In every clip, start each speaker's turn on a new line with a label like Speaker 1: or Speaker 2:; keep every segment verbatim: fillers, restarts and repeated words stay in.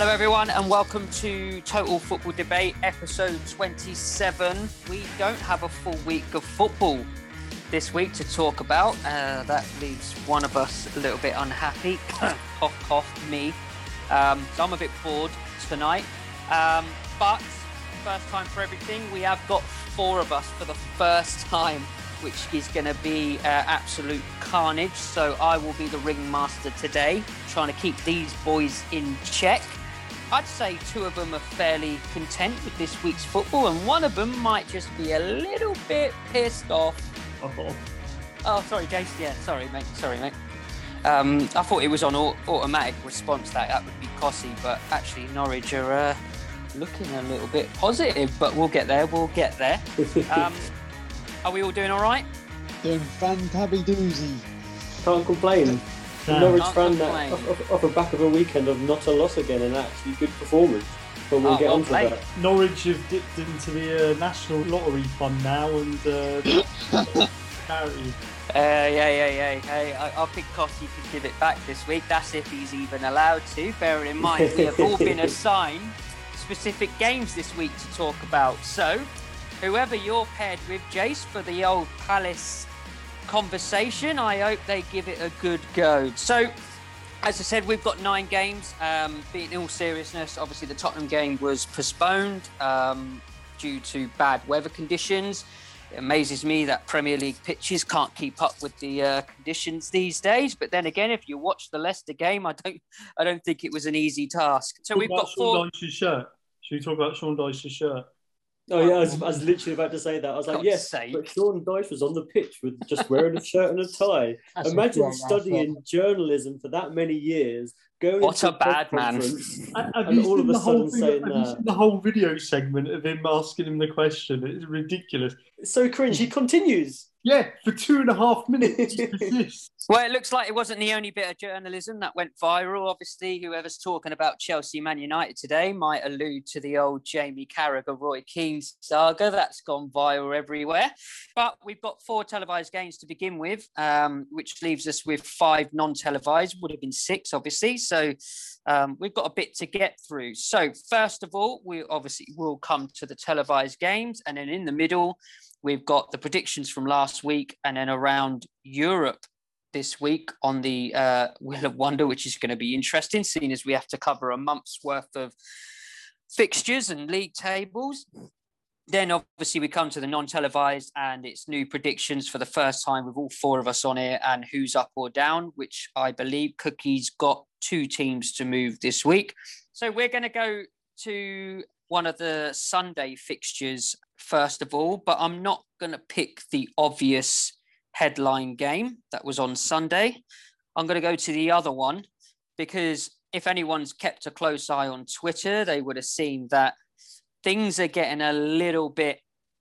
Speaker 1: Hello everyone and welcome to Total Football Debate episode twenty-seven. We don't have a full week of football this week to talk about. Uh, that leaves one of us a little bit unhappy. Cough, cough, me. Um, so I'm a bit bored tonight. Um, but first time for everything, we have got four of us for the first time, which is going to be uh, absolute carnage. So I will be the ringmaster today, trying to keep these boys in check. I'd say two of them are fairly content with this week's football, and one of them might just be a little bit pissed off.
Speaker 2: Oh,
Speaker 1: oh sorry, Jason. Yeah, sorry, mate. Sorry, mate. Um, I thought it was on au- automatic response that that would be Cossey, but actually Norwich are uh, looking a little bit positive. But we'll get there. We'll get there. Um, are we all doing all right?
Speaker 3: Doing fantabby-doozy.
Speaker 2: Can't complain.
Speaker 3: No,
Speaker 2: Norwich
Speaker 1: can't
Speaker 2: ran that
Speaker 1: complain.
Speaker 2: off, off, off the back of a weekend of not a loss again, and actually good performance. But we'll
Speaker 1: Oh,
Speaker 2: get
Speaker 1: well
Speaker 2: on to
Speaker 1: played.
Speaker 2: that.
Speaker 4: Norwich have dipped into the uh, national lottery fund now and uh, charity.
Speaker 1: Uh, yeah, yeah, yeah. Hey, I, I think Cossey can give it back this week. That's if he's even allowed to. Bearing in mind, we have all been assigned specific games this week to talk about. So, whoever you're paired with, Jace, for the old Palace conversation, I hope they give it a good go. So, as I said, we've got nine games. Um, but in all seriousness, obviously the Tottenham game was postponed um, due to bad weather conditions. It amazes me that Premier League pitches can't keep up with the uh, conditions these days. But then again, if you watch the Leicester game, I don't, I don't think it was an easy task. So
Speaker 4: Talk
Speaker 1: we've
Speaker 4: about
Speaker 1: got four.
Speaker 4: Sean Dyche's shirt. Should we talk about Sean Dyche's shirt?
Speaker 2: Oh yeah, I was, I was literally about to say that. I was like,
Speaker 1: God's
Speaker 2: yes,
Speaker 1: sake.
Speaker 2: but Sean Dyche was on the pitch with just wearing a shirt and a tie.
Speaker 3: That's
Speaker 2: Imagine
Speaker 3: a great
Speaker 2: studying
Speaker 3: outfit.
Speaker 2: journalism for that many years, going
Speaker 1: What
Speaker 2: into
Speaker 1: a bad
Speaker 2: press
Speaker 1: man.
Speaker 2: conference,
Speaker 4: Have
Speaker 2: and
Speaker 4: you
Speaker 2: all
Speaker 4: seen
Speaker 2: of a
Speaker 4: the whole
Speaker 2: sudden
Speaker 4: thing-
Speaker 2: saying
Speaker 4: have you
Speaker 2: that.
Speaker 4: seen the whole video segment of him asking him the question? It's ridiculous.
Speaker 2: It's so cringe. He continues.
Speaker 4: Yeah, for two and a half minutes. he persists.
Speaker 1: Well, it looks like it wasn't the only bit of journalism that went viral. Obviously, whoever's talking about Chelsea Man United today might allude to the old Jamie Carragher, Roy Keane saga that's gone viral everywhere. But we've got four televised games to begin with, um, which leaves us with five non-televised. Would have been six, obviously. So um, we've got a bit to get through. So first of all, we obviously will come to the televised games, and then in the middle, we've got the predictions from last week, and then around Europe this week on the uh, Wheel of Wonder, which is going to be interesting, seeing as we have to cover a month's worth of fixtures and league tables. Then obviously we come to the non-televised, and it's new predictions for the first time with all four of us on here, and who's up or down, which I believe Cookie's got two teams to move this week. So we're going to go to one of the Sunday fixtures first of all, but I'm not going to pick the obvious headline game that was on Sunday. I'm going to go to the other one, because if anyone's kept a close eye on Twitter, they would have seen that things are getting a little bit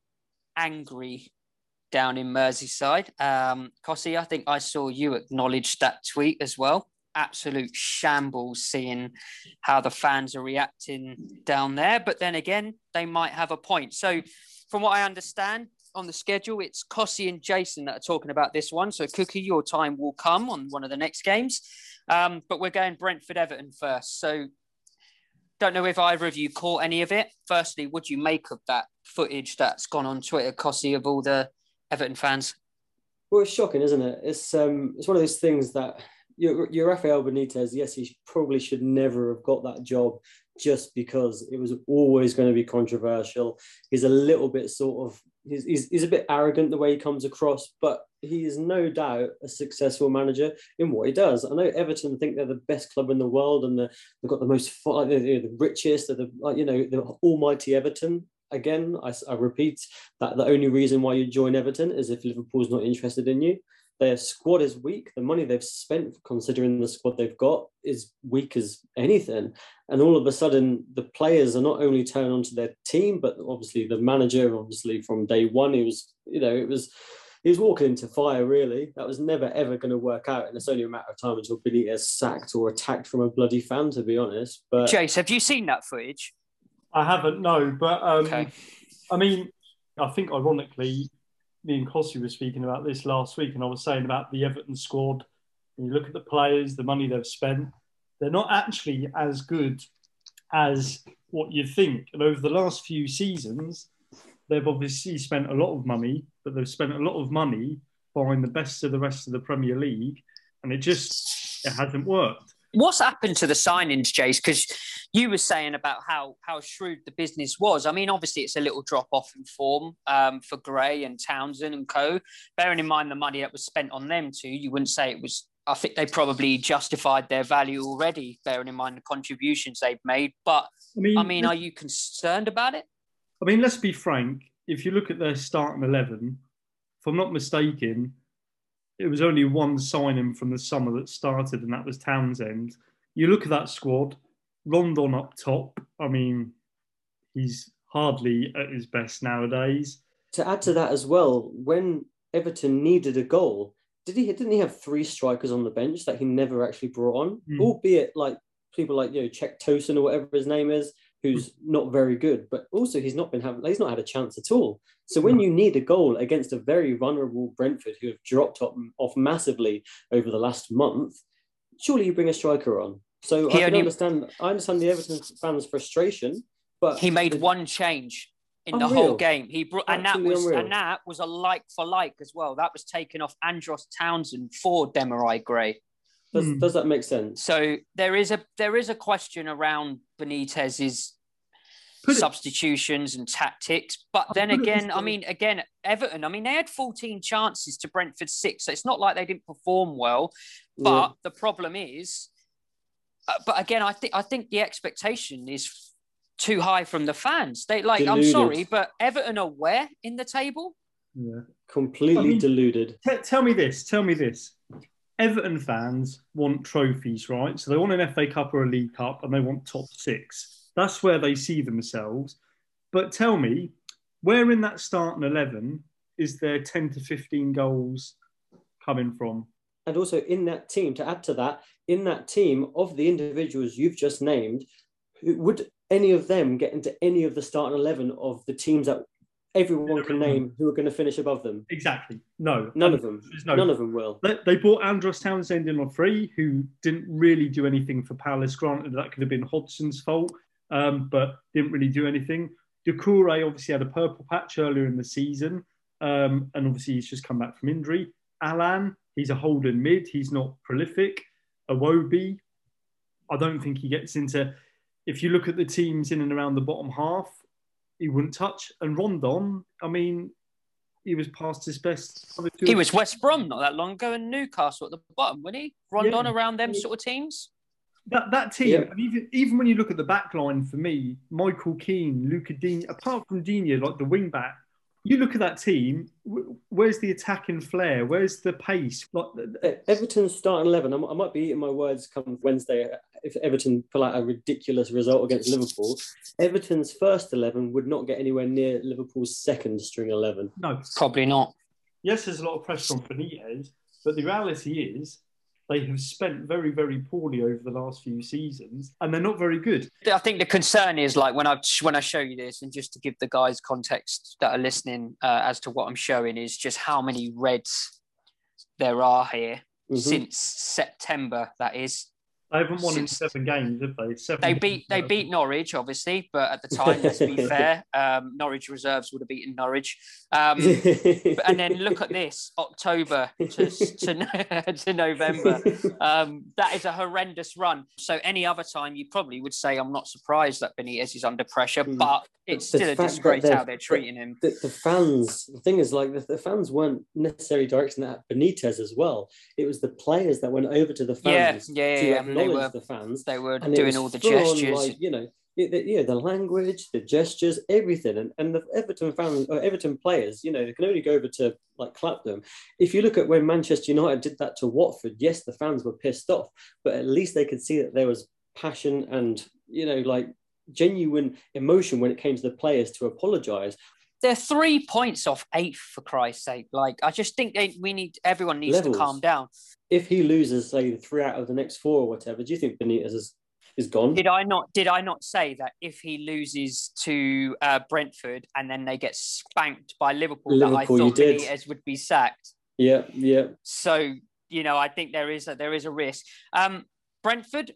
Speaker 1: angry down in Merseyside. Um, Cossey, I think I saw you acknowledge that tweet as well. Absolute shambles seeing how the fans are reacting down there. But then again, they might have a point. So from what I understand on the schedule, it's Cossey and Jason that are talking about this one. So Cookie, your time will come on one of the next games. Um, but we're going Brentford-Everton first. So don't know if either of you caught any of it. Firstly, what do you make of that footage that's gone on Twitter, Cossey, of all the Everton fans?
Speaker 2: Well, it's shocking, isn't it? It's um, it's one of those things that your, your Rafael Benitez, yes, he probably should never have got that job just because it was always going to be controversial. He's a little bit sort of, he's, he's, he's a bit arrogant the way he comes across, but he is no doubt a successful manager in what he does. I know Everton think they're the best club in the world, and the, they've got the most, like, they're the richest, they're the, like, you know, the almighty Everton. Again, I, I repeat that the only reason why you join Everton is if Liverpool's not interested in you. Their squad is weak. The money they've spent, considering the squad they've got, is weak as anything. And all of a sudden, the players are not only turning onto their team, but obviously the manager, obviously from day one, he was, you know, it was, he was walking into fire, really. That was never, ever going to work out. And it's only a matter of time until Benitez sacked or attacked from a bloody fan, to be honest. But
Speaker 1: Jace, have you seen that footage?
Speaker 4: I haven't, no. But, um,
Speaker 1: Okay.
Speaker 4: I mean, I think ironically, me and Cossey were speaking about this last week, and I was saying about the Everton squad. When you look at the players, the money they've spent, they're not actually as good as what you think. And over the last few seasons, they've obviously spent a lot of money, but they've spent a lot of money buying the best of the rest of the Premier League, and it just it hasn't worked.
Speaker 1: What's happened to the signings, Jace? Because you were saying about how how shrewd the business was. I mean, obviously, it's a little drop off in form um, for Gray and Townsend and co. Bearing in mind the money that was spent on them too, you wouldn't say it was. I think they probably justified their value already, bearing in mind the contributions they've made. But I mean, I mean, are you concerned about it?
Speaker 4: I mean, let's be frank. If you look at their starting eleven, if I'm not mistaken, it was only one signing from the summer that started, and that was Townsend. You look at that squad, Rondon up top. I mean, he's hardly at his best nowadays.
Speaker 2: To add to that as well, when Everton needed a goal, did he didn't he have three strikers on the bench that he never actually brought on? Mm. Albeit like people like, you know, Czech Tosin or whatever his name is, who's mm. not very good, but also he's not been having he's not had a chance at all. So when you need a goal against a very vulnerable Brentford who have dropped off, off massively over the last month, surely you bring a striker on. So he I can only, understand. I understand the Everton fans' frustration, but
Speaker 1: he made one change in unreal. the whole game. He brought, and that was unreal. and that was a like for like as well. That was taken off Andros Townsend for Demarai Gray.
Speaker 2: Does, hmm. does that make sense?
Speaker 1: So there is a there is a question around Benitez's Put substitutions it. and tactics. But then again, I mean, again, Everton, I mean, they had fourteen chances to Brentford six. So it's not like they didn't perform well. But yeah. the problem is, uh, but again, I think I think the expectation is too high from the fans. They like, deluded. I'm sorry, but Everton are where in the table?
Speaker 2: Yeah, completely I mean, deluded.
Speaker 4: T- tell me this, tell me this. Everton fans want trophies, right? So they want an F A Cup or a League Cup, and they want top six. That's where they see themselves. But tell me, where in that starting eleven is there ten to fifteen goals coming from?
Speaker 2: And also in that team, to add to that, in that team of the individuals you've just named, would any of them get into any of the starting eleven of the teams that everyone can name who are going to finish above them?
Speaker 4: Exactly. No.
Speaker 2: None of them. No, None of them will.
Speaker 4: They, they bought Andros Townsend in on free, who didn't really do anything for Palace. Granted, that could have been Hodgson's fault. Um, but didn't really do anything. Doucouré obviously had a purple patch earlier in the season, um, and obviously he's just come back from injury. Alan, he's a holding mid. He's not prolific. Iwobi, I don't think he gets into... If you look at the teams in and around the bottom half, he wouldn't touch. And Rondon, I mean, he was past his best.
Speaker 1: He was West Brom not that long ago and Newcastle at the bottom, wasn't he? Rondon yeah. around them sort of teams?
Speaker 4: That that team, yeah. and even even when you look at the back line, for me, Michael Keane, Luca Digne, apart from Digne, like the wing back, you look at that team, where's the attacking flair? Where's the pace? Like
Speaker 2: Everton's starting eleven, I might be eating my words come Wednesday if Everton pull out a ridiculous result against Liverpool. Everton's first eleven would not get anywhere near Liverpool's second string eleven.
Speaker 4: No.
Speaker 1: Probably not.
Speaker 4: Yes, there's a lot of pressure on Benitez, but the reality is, they have spent very, very poorly over the last few seasons, and they're not very good.
Speaker 1: I think the concern is, like, when I when I show you this, and just to give the guys context that are listening uh, as to what I'm showing, is just how many reds there are here mm-hmm. since September. That is.
Speaker 4: They haven't won Since, in seven games, have they? Seven
Speaker 1: they beat they beat Norwich, obviously, but at the time, let's be fair, um, Norwich reserves would have beaten Norwich. Um, and then look at this, October to, to, to November. Um, that is a horrendous run. So any other time, you probably would say, I'm not surprised that Benitez is under pressure, mm. but it's the still a disgrace how they're treating him.
Speaker 2: The, the fans, the thing is, like, the, the fans weren't necessarily directing that at Benitez as well. It was the players that went over to the fans.
Speaker 1: Yeah, yeah,
Speaker 2: to
Speaker 1: yeah. I mean, they were,
Speaker 2: the fans.
Speaker 1: They were doing all the gestures.
Speaker 2: Like, you know, the, yeah, the language, the gestures, everything. And and the Everton fans, or Everton players, you know, they can only go over to, like, clap them. If you look at when Manchester United did that to Watford, yes, the fans were pissed off, but at least they could see that there was passion and, you know, like, genuine emotion when it came to the players to apologise.
Speaker 1: They're three points off eighth, for Christ's sake. Like, I just think they, we need everyone needs Levels. to calm down.
Speaker 2: If he loses, say, three out of the next four or whatever, do you think Benitez is, is gone?
Speaker 1: Did I not? Did I not say that if he loses to uh, Brentford and then they get spanked by Liverpool, Liverpool that I thought Benitez would be sacked?
Speaker 2: Yeah, yeah.
Speaker 1: So, you know, I think there is a, there is a risk. Um, Brentford,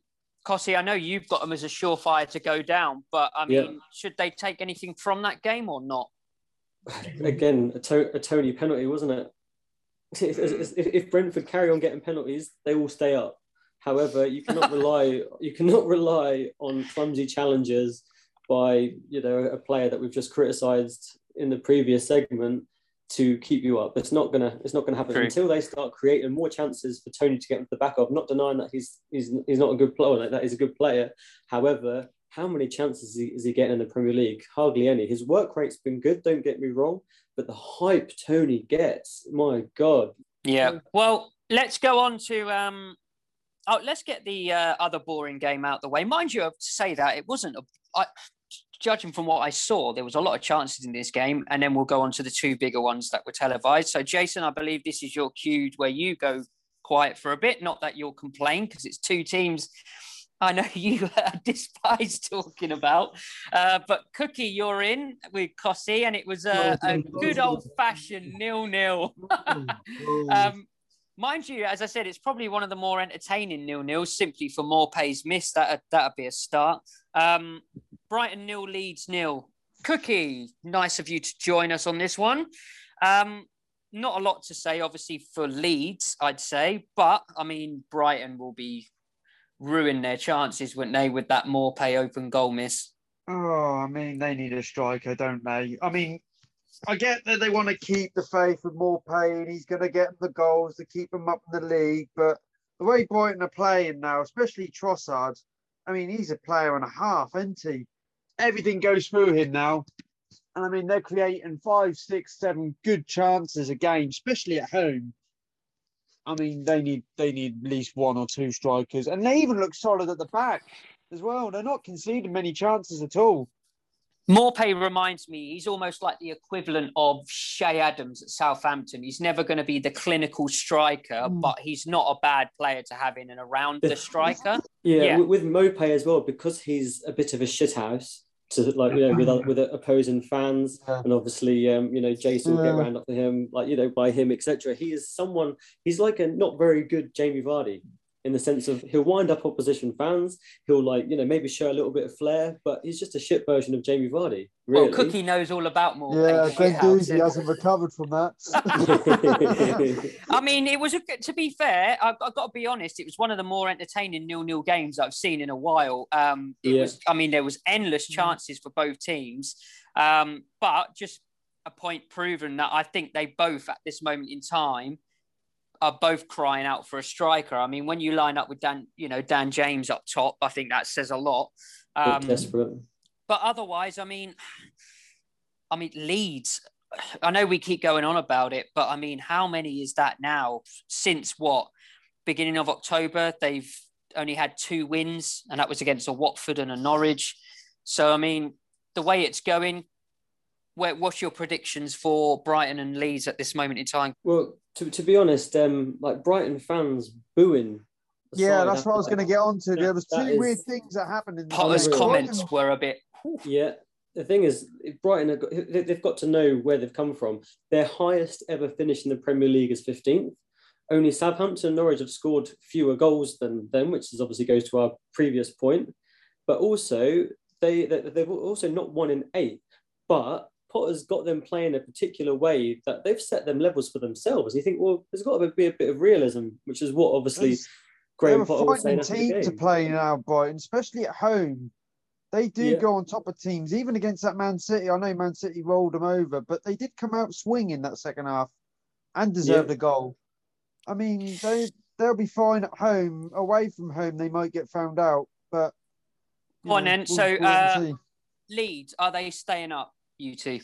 Speaker 1: Cossie, I know you've got them as a surefire to go down, but I mean,
Speaker 2: Yeah.
Speaker 1: should they take anything from that game or not?
Speaker 2: Again, a, to- a Tony penalty, wasn't it? If, if, if Brentford carry on getting penalties, they will stay up. However, you cannot rely you cannot rely on clumsy challenges by you know a player that we've just criticised in the previous segment to keep you up. It's not gonna it's not gonna happen
Speaker 1: True.
Speaker 2: until they start creating more chances for Tony to get into the back of. Not denying that he's he's he's not a good player, like that he's a good player. However, how many chances is he, is he getting in the Premier League? Hardly any. His work rate's been good, don't get me wrong, but the hype Tony gets, my God.
Speaker 1: Yeah. Well, let's go on to um oh, let's get the uh, other boring game out the way. Mind you, I have to say that it wasn't a I, judging from what I saw, there was a lot of chances in this game, and then we'll go on to the two bigger ones that were televised. So, Jason, I believe this is your cue where you go quiet for a bit. Not that you'll complain, because it's two teams I know you uh, despise talking about. Uh, but Cookie, you're in with Cossie, and it was a, a good old-fashioned nil-nil. um, mind you, as I said, it's probably one of the more entertaining nil-nils, simply for Maupay's miss. That that'd be a start. Um, Brighton nil, Leeds nil. Cookie, nice of you to join us on this one. Um, not a lot to say, obviously, for Leeds, I'd say. But, I mean, Brighton will be ruin their chances, wouldn't they, with that Maupay open goal miss?
Speaker 3: Oh, I mean, they need a striker, don't they? I mean, I get that they want to keep the faith with Maupay and he's going to get them the goals to keep them up in the league. But the way Brighton are playing now, especially Trossard, I mean, he's a player and a half, isn't he? Everything goes through him now. And I mean, they're creating five, six, seven good chances a game, especially at home. I mean, they need they need at least one or two strikers. And they even look solid at the back as well. They're not conceding many chances at all.
Speaker 1: Maupay reminds me, he's almost like the equivalent of Shay Adams at Southampton. He's never going to be the clinical striker, mm. but he's not a bad player to have in and around the striker.
Speaker 2: Yeah, yeah. With, with Maupay as well, because he's a bit of a shithouse to like you know with with opposing fans, yeah. and obviously um, you know Jason will yeah. get round up to him, like you know by him, et cetera. He is someone. He's like a not very good Jamie Vardy. In the sense of he'll wind up opposition fans, he'll like, you know, maybe show a little bit of flair, but he's just a shit version of Jamie Vardy. Really.
Speaker 1: Well, Cookie knows all about Maupay.
Speaker 3: Yeah, thank you. He hasn't recovered from that.
Speaker 1: I mean, it was, a, to be fair, I've, I've got to be honest, it was one of the more entertaining nil-nil games I've seen in a while. Um, it yeah. was, I mean, there was endless chances for both teams, um, but just a point proven that I think they both, at this moment in time, are both crying out for a striker. I mean, when you line up with Dan, you know, Dan James up top, I think that says a lot. Um,
Speaker 2: desperate.
Speaker 1: But otherwise, I mean, I mean, Leeds, I know we keep going on about it, but I mean, how many is that now? Since what? Beginning of October, they've only had two wins, and that was against a Watford and a Norwich. So, I mean, the way it's going, where, what's your predictions for Brighton and Leeds at this moment in time?
Speaker 2: Well, to, to be honest, um, like Brighton fans booing.
Speaker 3: Yeah, that's what I was going to get on to. There was two is, weird things that happened in the
Speaker 1: Potter's comments Brighton. were a bit.
Speaker 2: Yeah, the thing is, Brighton have got, they've got to know where they've come from. Their highest ever finish in the Premier League is fifteenth. Only Southampton and Norwich have scored fewer goals than them, which is obviously goes to our previous point. But also, they they've also not won in eight, but Potter's got them playing a particular way that they've set them levels for themselves. You think, well, there's got to be a bit of realism, which is what obviously it's, Graham Potter was saying. They're a fighting team
Speaker 3: to play now, Brighton, especially at home. They do yeah. go on top of teams, even against that Man City. I know Man City rolled them over, but they did come out swinging that second half and deserved yeah. a goal. I mean, they, they'll be fine at home. Away from home, they might get found out. But
Speaker 1: Go on know, then. We'll, so, we'll uh, Leeds, are they staying up? You two.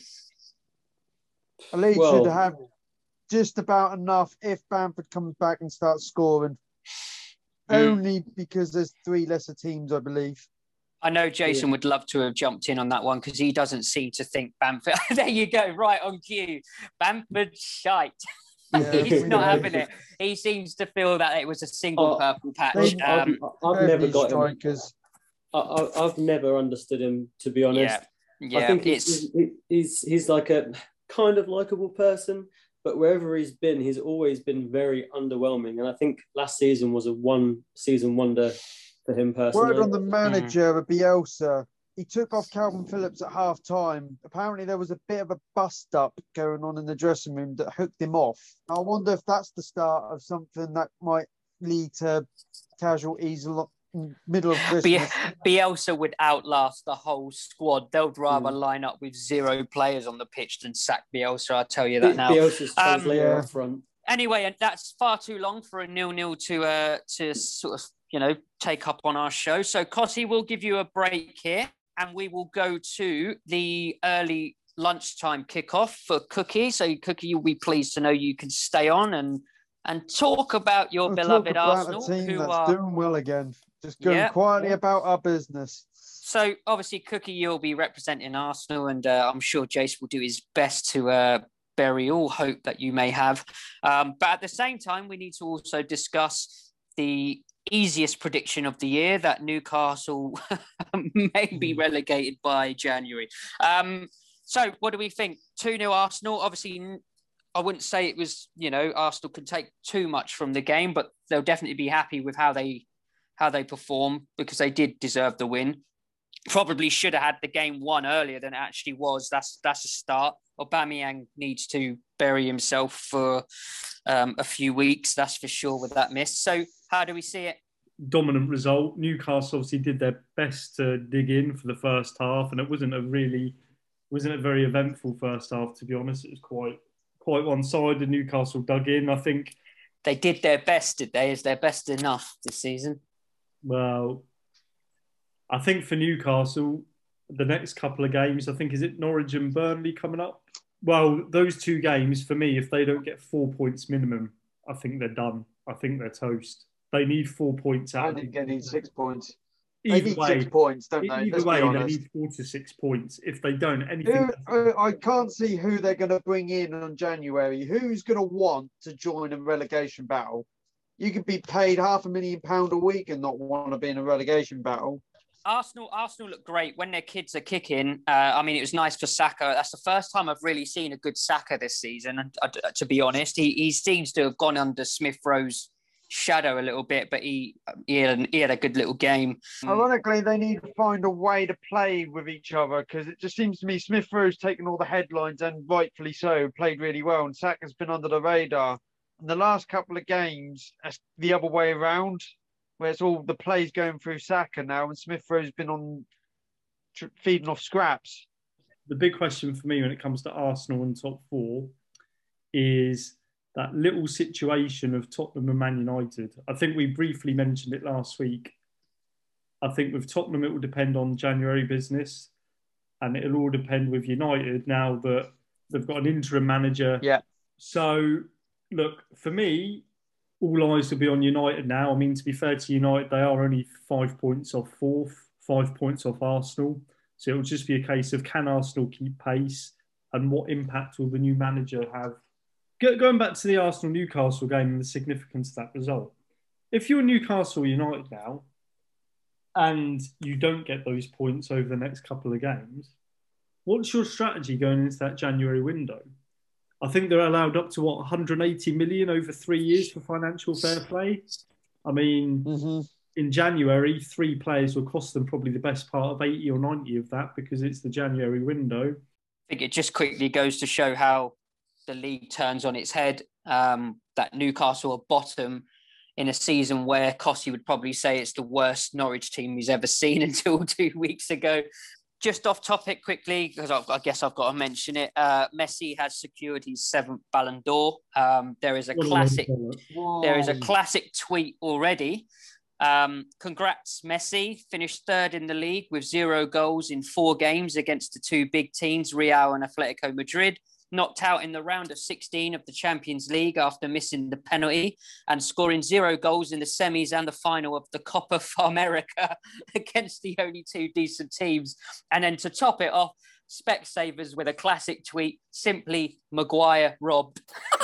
Speaker 3: Leeds well, should have just about enough if Bamford comes back and starts scoring. Mm. Only because there's three lesser teams, I believe.
Speaker 1: I know Jason yeah. would love to have jumped in on that one because he doesn't seem to think Bamford. There you go, right on cue. Bamford shite. Yeah, He's not having it. He seems to feel that it was a single oh, purple patch. Um,
Speaker 2: I've, I've never got strikers. him. I, I've never understood him, to be honest.
Speaker 1: Yeah. Yeah,
Speaker 2: I think he's, he's he's like a kind of likable person, but wherever he's been, he's always been very underwhelming. And I think last season was a one season wonder for him personally.
Speaker 3: Word on the manager, mm. Bielsa. He took off Calvin Phillips at half time. Apparently, there was a bit of a bust up going on in the dressing room that hooked him off. I wonder if that's the start of something that might lead to casualties middle of Christmas.
Speaker 1: Bielsa would outlast the whole squad. They'd rather mm. line up with zero players on the pitch than sack Bielsa. I'll tell you that now.
Speaker 2: Bielsa's translator
Speaker 1: um,
Speaker 2: up front.
Speaker 1: Anyway, and that's far too long for a nil-nil to uh, to sort of you know take up on our show. So, Cossie, we'll give you a break here. And we will go to the early lunchtime kickoff for Cookie. So, Cookie, you'll be pleased to know you can stay on and and talk about your
Speaker 3: we'll
Speaker 1: beloved
Speaker 3: about
Speaker 1: Arsenal,
Speaker 3: a team
Speaker 1: who
Speaker 3: that's
Speaker 1: are
Speaker 3: doing well again, just going yeah. quietly about our business.
Speaker 1: So, obviously, Cookie, you'll be representing Arsenal, and uh, I'm sure Jace will do his best to uh, bury all hope that you may have. Um, but at the same time, we need to also discuss the easiest prediction of the year, that Newcastle may be relegated by January. Um, so what do we think? two nil Arsenal. Obviously, I wouldn't say it was, you know, Arsenal can take too much from the game, but they'll definitely be happy with how they how they perform because they did deserve the win. Probably should have had the game won earlier than it actually was. That's that's a start. Aubameyang needs to bury himself for um, a few weeks, that's for sure, with that miss. So how do we see it?
Speaker 4: Dominant result. Newcastle obviously did their best to dig in for the first half, and it wasn't a really wasn't a very eventful first half, to be honest. It was quite quite one-sided. Newcastle dug in. I think
Speaker 1: they did their best, did they? Is their best enough this season?
Speaker 4: Well, I think for Newcastle, the next couple of games, I think, is it Norwich and Burnley coming up? Well, those two games, for me, if they don't get four points minimum, I think they're done. I think they're toast. They need four points out.
Speaker 3: I think they need six points.
Speaker 4: Either
Speaker 3: they need
Speaker 4: way,
Speaker 3: six points, don't they?
Speaker 4: Either
Speaker 3: Let's
Speaker 4: way,
Speaker 3: be
Speaker 4: they
Speaker 3: honest.
Speaker 4: need four to six points. If they don't, anything...
Speaker 3: Who, I can't see who they're going to bring in on January. Who's going to want to join a relegation battle? You could be paid half a million pound a week and not want to be in a relegation battle.
Speaker 1: Arsenal, Arsenal look great when their kids are kicking. Uh, I mean, it was nice for Saka. That's the first time I've really seen a good Saka this season. And uh, to be honest, he he seems to have gone under Smith Rowe's shadow a little bit, but he he had, he had a good little game.
Speaker 3: Ironically, they need to find a way to play with each other because it just seems to me Smith Rowe's taken all the headlines and rightfully so, played really well, and Saka's been under the radar. In the last couple of games, that's the other way around, where it's all the plays going through Saka now, and Smith Rowe's been on tr- feeding off scraps.
Speaker 4: The big question for me when it comes to Arsenal and top four is that little situation of Tottenham and Man United. I think we briefly mentioned it last week. I think with Tottenham, it will depend on January business, and it'll all depend with United now that they've got an interim manager.
Speaker 3: Yeah.
Speaker 4: So, look, for me, all eyes will be on United now. I mean, to be fair to United, they are only five points off fourth, five points off Arsenal. So it'll just be a case of can Arsenal keep pace and what impact will the new manager have? Go, going back to the Arsenal-Newcastle game and the significance of that result. If you're Newcastle United now and you don't get those points over the next couple of games, what's your strategy going into that January window? I think they're allowed up to, what, one hundred eighty million over three years for financial fair play. I mean,
Speaker 3: mm-hmm.
Speaker 4: in January, three players will cost them probably the best part of eighty or ninety of that because it's the January window.
Speaker 1: I think it just quickly goes to show how the league turns on its head, um, that Newcastle are bottom in a season where Cossie would probably say it's the worst Norwich team he's ever seen until two weeks ago. Just off topic quickly, because I guess I've got to mention it. Uh, Messi has secured his seventh Ballon d'Or. Um, there is a classic. There is a classic tweet already. Um, congrats, Messi. Finished third in the league with zero goals in four games against the two big teams, Real and Atletico Madrid. Knocked out in the round of sixteen of the Champions League after missing the penalty and scoring zero goals in the semis and the final of the Copa Farmerica against the only two decent teams. And then to top it off, Specsavers with a classic tweet, simply Maguire robbed.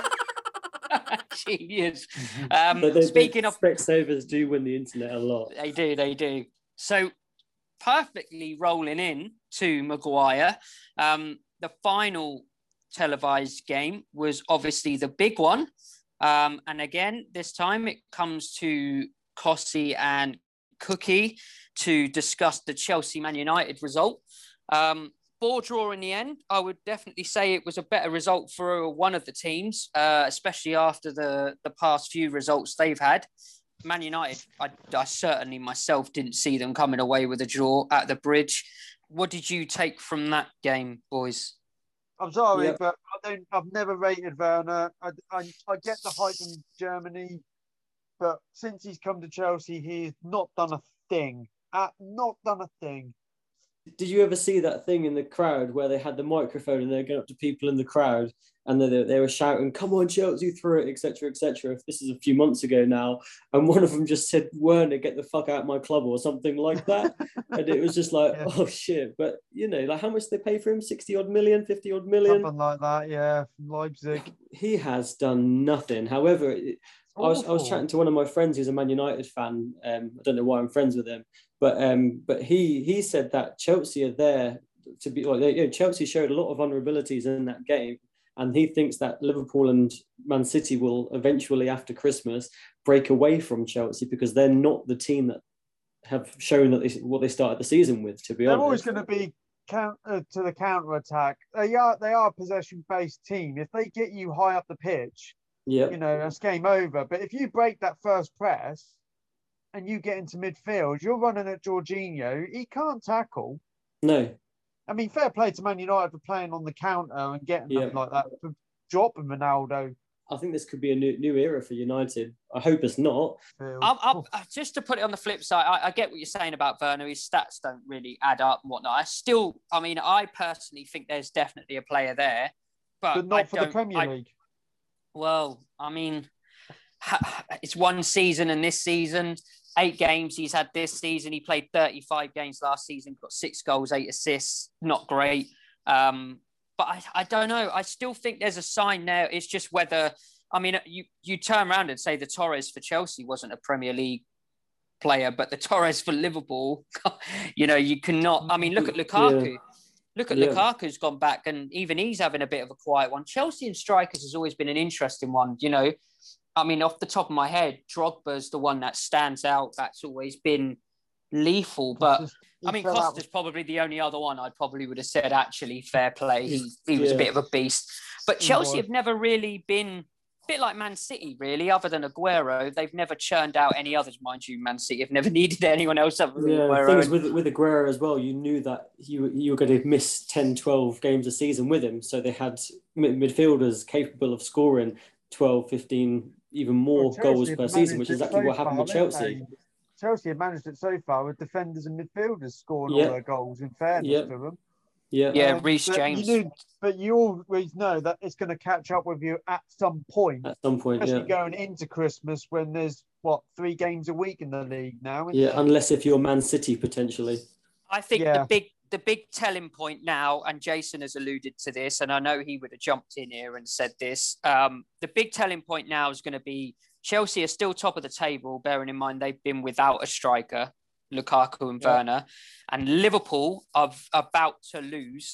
Speaker 1: Genius. Um,
Speaker 2: but they,
Speaker 1: speaking
Speaker 2: they,
Speaker 1: of...
Speaker 2: Specsavers do win the internet a lot.
Speaker 1: They do, they do. So perfectly rolling in to Maguire, um, the final televised game was obviously the big one. Um, and again, this time it comes to Cossie and Cookie to discuss the Chelsea Man United result. Um, ball draw in the end. I would definitely say it was a better result for one of the teams, uh, especially after the, the past few results they've had. Man United, I, I certainly myself didn't see them coming away with a draw at the Bridge. What did you take from that game, boys?
Speaker 3: I'm sorry,
Speaker 2: Yep.
Speaker 3: but I don't. I've never rated Werner. I, I, I get the hype in Germany, but since he's come to Chelsea, he's not done a thing. Uh, not done a thing.
Speaker 2: Did you ever see that thing in the crowd where they had the microphone and they were going up to people in the crowd and they, they were shouting, "Come on, Chelsea through it," et cetera, et cetera. If this is a few months ago now, and one of them just said, "Werner, get the fuck out of my club," or something like that. And it was just like,
Speaker 3: Yeah.
Speaker 2: oh shit. But you know, like how much did they pay for him? sixty odd million, fifty odd million.
Speaker 3: Something like that, yeah. From Leipzig.
Speaker 2: He has done nothing. However, it, I was I was
Speaker 3: Awful.
Speaker 2: chatting to one of my friends who's a Man United fan. Um, I don't know why I'm friends with him, but um, but he he said that Chelsea are there to be like, you know, Chelsea showed a lot of vulnerabilities in that game, and he thinks that Liverpool and Man City will eventually, after Christmas, break away from Chelsea because they're not the team that have shown that they, what they started the season with. To be
Speaker 3: They're
Speaker 2: honest,
Speaker 3: always going to be counter to the counter attack. They are they are a possession based team. If they get you high up the pitch,
Speaker 2: yeah,
Speaker 3: you know, that's game over. But if you break that first press and you get into midfield, you're running at Jorginho. He can't tackle.
Speaker 2: no.
Speaker 3: I mean, fair play to Man United for playing on the counter and getting
Speaker 2: Yeah.
Speaker 3: them like that, for dropping Ronaldo.
Speaker 2: I think this could be a new new era for United. I hope it's not.
Speaker 3: field.
Speaker 1: I'm, I'm, just to put it on the flip side, I, I get what you're saying about Werner. His stats don't really add up and whatnot. I still, I mean, I personally think there's definitely a player there, but,
Speaker 3: but not
Speaker 1: I
Speaker 3: for the
Speaker 1: don't-
Speaker 3: Premier
Speaker 1: I-
Speaker 3: League.
Speaker 1: Well, I mean, it's one season, and this season, eight games he's had this season. He played thirty-five games last season, got six goals, eight assists. Not great. Um, but I, I don't know. I still think there's a sign there. It's just whether, I mean, you, you turn around and say the Torres for Chelsea wasn't a Premier League player, but the Torres for Liverpool, you know, you cannot, I mean, look at Lukaku.
Speaker 2: Yeah.
Speaker 1: Look at
Speaker 2: Yeah.
Speaker 1: Lukaku's gone back, and even he's having a bit of a quiet one. Chelsea and strikers has always been an interesting one. You know, I mean, off the top of my head, Drogba's the one that stands out. That's always been lethal. But
Speaker 3: Just-
Speaker 1: I mean,
Speaker 3: he fell out
Speaker 1: Costa's probably the only other one I probably would have said, actually, fair play. He, he was
Speaker 2: Yeah.
Speaker 1: a bit of a beast. But
Speaker 3: He
Speaker 1: Chelsea
Speaker 3: was.
Speaker 1: have never really been, a bit like Man City, really, other than Aguero. They've never churned out any others, mind you. Man City have never needed anyone else other than
Speaker 2: Yeah, the
Speaker 1: Aguero.
Speaker 2: thing is with with Aguero as well, you knew that you you were going to miss ten, twelve games a season with him. So they had mid- midfielders capable of scoring twelve, fifteen, even more
Speaker 3: Well, Chelsea
Speaker 2: goals
Speaker 3: have
Speaker 2: per season, which
Speaker 3: managed
Speaker 2: is
Speaker 3: it
Speaker 2: exactly
Speaker 3: so
Speaker 2: what happened
Speaker 3: far,
Speaker 2: with
Speaker 3: haven't
Speaker 2: Chelsea.
Speaker 3: they? Chelsea have managed it so far with defenders and midfielders scoring
Speaker 2: Yeah.
Speaker 3: all their goals, in fairness
Speaker 2: Yeah.
Speaker 3: to them.
Speaker 2: Yeah,
Speaker 1: Yeah,
Speaker 3: Um,
Speaker 1: Reece
Speaker 3: but
Speaker 1: James.
Speaker 3: You knew, but you always know that it's going to catch up with you at some point,
Speaker 2: at some point,
Speaker 3: especially
Speaker 2: yeah.
Speaker 3: going into Christmas when there's, what, three games a week in the league now? isn't
Speaker 2: Yeah,
Speaker 3: there?
Speaker 2: unless if you're Man City, potentially.
Speaker 1: I think
Speaker 3: Yeah.
Speaker 1: the big the big telling point now, and Jason has alluded to this, and I know he would have jumped in here and said this. Um, the big telling point now is going to be Chelsea are still top of the table, bearing in mind they've been without a striker, Lukaku and
Speaker 3: Yeah.
Speaker 1: Werner, and Liverpool are about to lose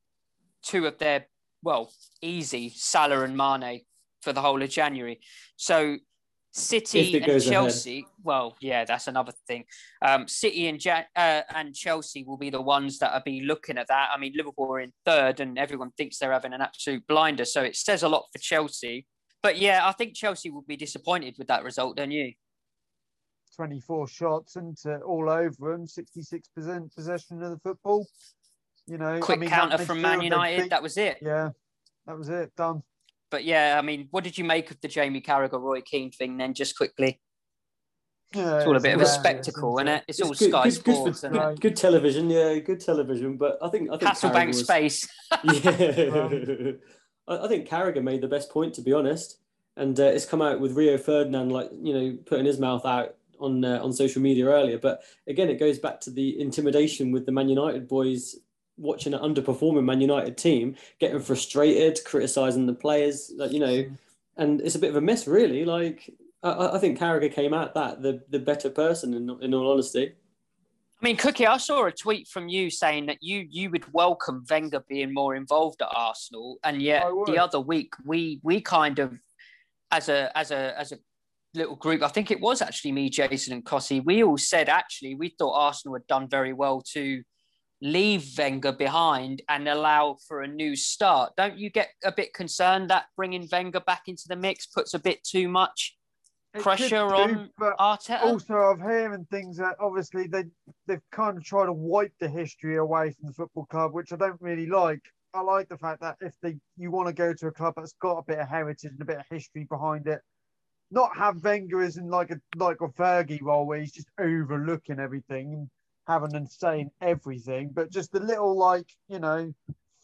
Speaker 1: two of their, well, easy, Salah and Mane for the whole of January. So
Speaker 2: If
Speaker 1: City
Speaker 2: it
Speaker 1: and
Speaker 2: goes ahead.
Speaker 1: Chelsea, well, yeah, that's another thing. Um, City and ja- uh, and Chelsea will be the ones that will be looking at that. I mean, Liverpool are in third, and everyone thinks they're having an absolute blinder. So it says a lot for Chelsea. But yeah, I think Chelsea will be disappointed with that result, don't you?
Speaker 3: twenty-four shots and uh, all over them, sixty-six percent possession of the football. You know,
Speaker 1: Quick
Speaker 3: I mean,
Speaker 1: counter
Speaker 3: that
Speaker 1: from
Speaker 3: midfield,
Speaker 1: Man
Speaker 3: they
Speaker 1: United,
Speaker 3: beat-
Speaker 1: that was it.
Speaker 3: Yeah, that was it. Done.
Speaker 1: But yeah, I mean, what did you make of the Jamie Carragher, Roy Keane thing then, just quickly?
Speaker 3: Yeah,
Speaker 1: It's all a bit of a
Speaker 3: hilarious,
Speaker 1: spectacle, isn't it? It's, all
Speaker 2: good,
Speaker 1: Sky
Speaker 2: good,
Speaker 1: Sports,
Speaker 2: good,
Speaker 1: isn't
Speaker 2: good,
Speaker 1: it?
Speaker 3: Right.
Speaker 2: good television, yeah, good television. But I think I think Carragher
Speaker 1: Hasselbank
Speaker 2: was-
Speaker 1: space.
Speaker 2: Yeah, I, I think Carragher made the best point, to be honest, and uh, it's come out with Rio Ferdinand, like you know, putting his mouth out on uh, on social media earlier. But again, it goes back to the intimidation with the Man United boys watching an underperforming Man United team, getting frustrated, criticising the players, like you know, and it's a bit of a mess, really. Like I, I think Carragher came out that the the better person, in in all honesty.
Speaker 1: I mean, Cookie, I saw a tweet from you saying that you you would welcome Wenger being more involved at Arsenal, and yet
Speaker 3: I would.
Speaker 1: the other week we we kind of, as a as a as a little group, I think it was actually me, Jason and Cossie, we all said actually we thought Arsenal had done very well to leave Wenger behind and allow for a new start. Don't you get a bit concerned that bringing Wenger back into the mix puts a bit too much
Speaker 3: It
Speaker 1: pressure
Speaker 3: could
Speaker 1: on
Speaker 3: do, but
Speaker 1: Arteta?
Speaker 3: Also, I'm hearing things that obviously they they've kind of tried to wipe the history away from the football club, which I don't really like. I like the fact that if they you want to go to a club that's got a bit of heritage and a bit of history behind it, not have Wenger as in like a like a Fergie role where he's just overlooking everything and having and saying everything, but just a little like, you know,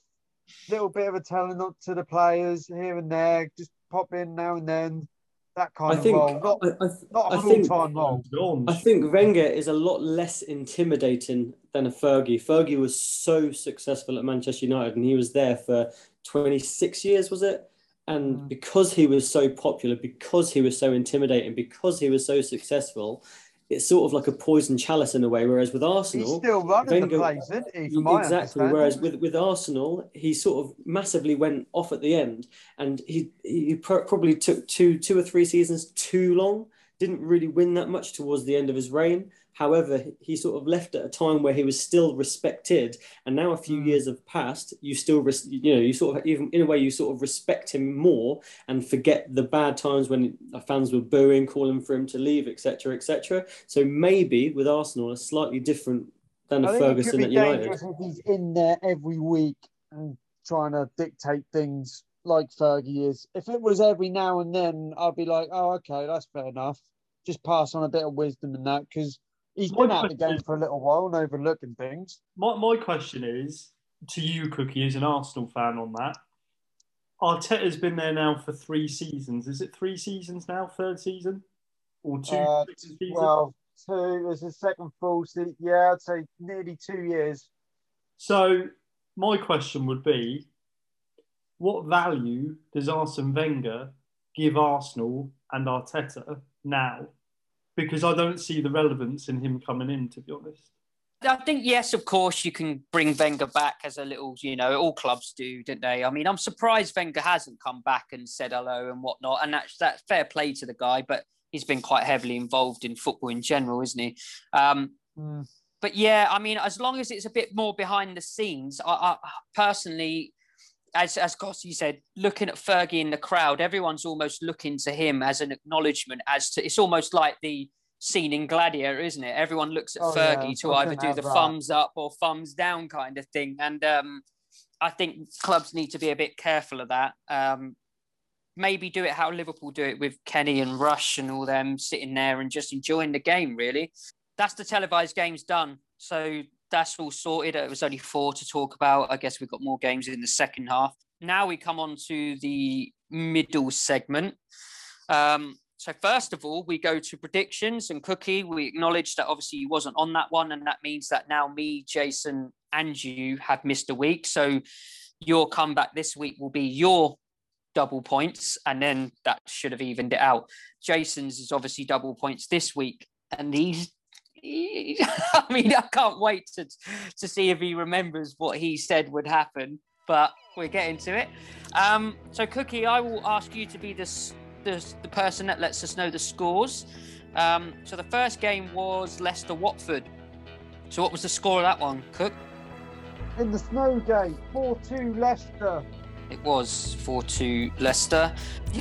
Speaker 3: little bit of a telling up to the players here and there, just pop in now and then, that kind
Speaker 2: I
Speaker 3: of
Speaker 2: think,
Speaker 3: role. Not,
Speaker 2: I, I,
Speaker 3: not a
Speaker 2: I think,
Speaker 3: full-time role.
Speaker 2: I think Wenger is a lot less intimidating than a Fergie. Fergie was so successful at Manchester United and he was there for twenty-six years, was it? And
Speaker 3: Mm.
Speaker 2: because he was so popular, because he was so intimidating, because he was so successful, it's sort of like a poison chalice in a way. Whereas with Arsenal,
Speaker 3: He's still running
Speaker 2: Wenger,
Speaker 3: the place, isn't he? From my
Speaker 2: exactly. Whereas with, with Arsenal, he sort of massively went off at the end, and he he pro- probably took two two or three seasons too long. Didn't really win that much towards the end of his reign. However, he sort of left at a time where he was still respected, and now a few
Speaker 3: Mm.
Speaker 2: years have passed. You still, res- you know, you sort of even in a way you sort of respect him more and forget the bad times when fans were booing, calling for him to leave, et cetera, et cetera. So maybe with Arsenal, it's slightly different than a
Speaker 3: I think
Speaker 2: Ferguson
Speaker 3: it
Speaker 2: at
Speaker 3: could be
Speaker 2: United.
Speaker 3: dangerous if he's in there every week and trying to dictate things like Fergie is. If it was every now and then, I'd be like, oh, okay, that's fair enough. Just pass on a bit of wisdom in that, because he's
Speaker 4: My
Speaker 3: been out of the
Speaker 4: question
Speaker 3: game
Speaker 4: is-
Speaker 3: for a little while and overlooking things.
Speaker 4: My, my question is to you, Cookie, as an Arsenal fan on that. Arteta's been there now for three seasons. Is it three seasons now? Third season? Or two
Speaker 3: Uh,
Speaker 4: seasons?
Speaker 3: Well, two, there's a second full season. Yeah, I'd say nearly two years.
Speaker 4: So my question would be, what value does Arsene Wenger give Arsenal and Arteta now? Because I don't see the relevance in him coming in, to be honest.
Speaker 1: I think, yes, of course, you can bring Wenger back as a little, you know, all clubs do, don't they? I mean, I'm surprised Wenger hasn't come back and said hello and whatnot. And that's, that's fair play to the guy, but he's been quite heavily involved in football in general, isn't he? Um,
Speaker 3: Mm.
Speaker 1: But yeah, I mean, as long as it's a bit more behind the scenes, I, I personally, as as Gossi said, looking at Fergie in the crowd, everyone's almost looking to him as an acknowledgement. As to, it's almost like the scene in Gladiator, isn't it? Everyone looks at
Speaker 3: Oh,
Speaker 1: Fergie
Speaker 3: yeah,
Speaker 1: to
Speaker 3: I
Speaker 1: either
Speaker 3: couldn't
Speaker 1: do
Speaker 3: have
Speaker 1: the
Speaker 3: that.
Speaker 1: thumbs up or thumbs down kind of thing. And um, I think clubs need to be a bit careful of that. Um, maybe do it how Liverpool do it with Kenny and Rush and all them sitting there and just enjoying the game, really. That's the televised games done. So that's all sorted. It was only four to talk about. I guess we've got more games in the second half. Now we come on to the middle segment. Um, so first of all, we go to predictions, and Cookie, we acknowledge that obviously he wasn't on that one, and that means that now me, Jason, and you have missed a week. So your comeback this week will be your double points, and then that should have evened it out. Jason's is obviously double points this week, and these, I mean, I can't wait to to see if he remembers what he said would happen, but we're getting to it. Um, so, Cookie, I will ask you to be the, the, the person that lets us know the scores. Um, so the first game was Leicester-Watford. So what was the score of that one, Cook?
Speaker 3: In the Snowgate, four two Leicester.
Speaker 1: It was four two Leicester.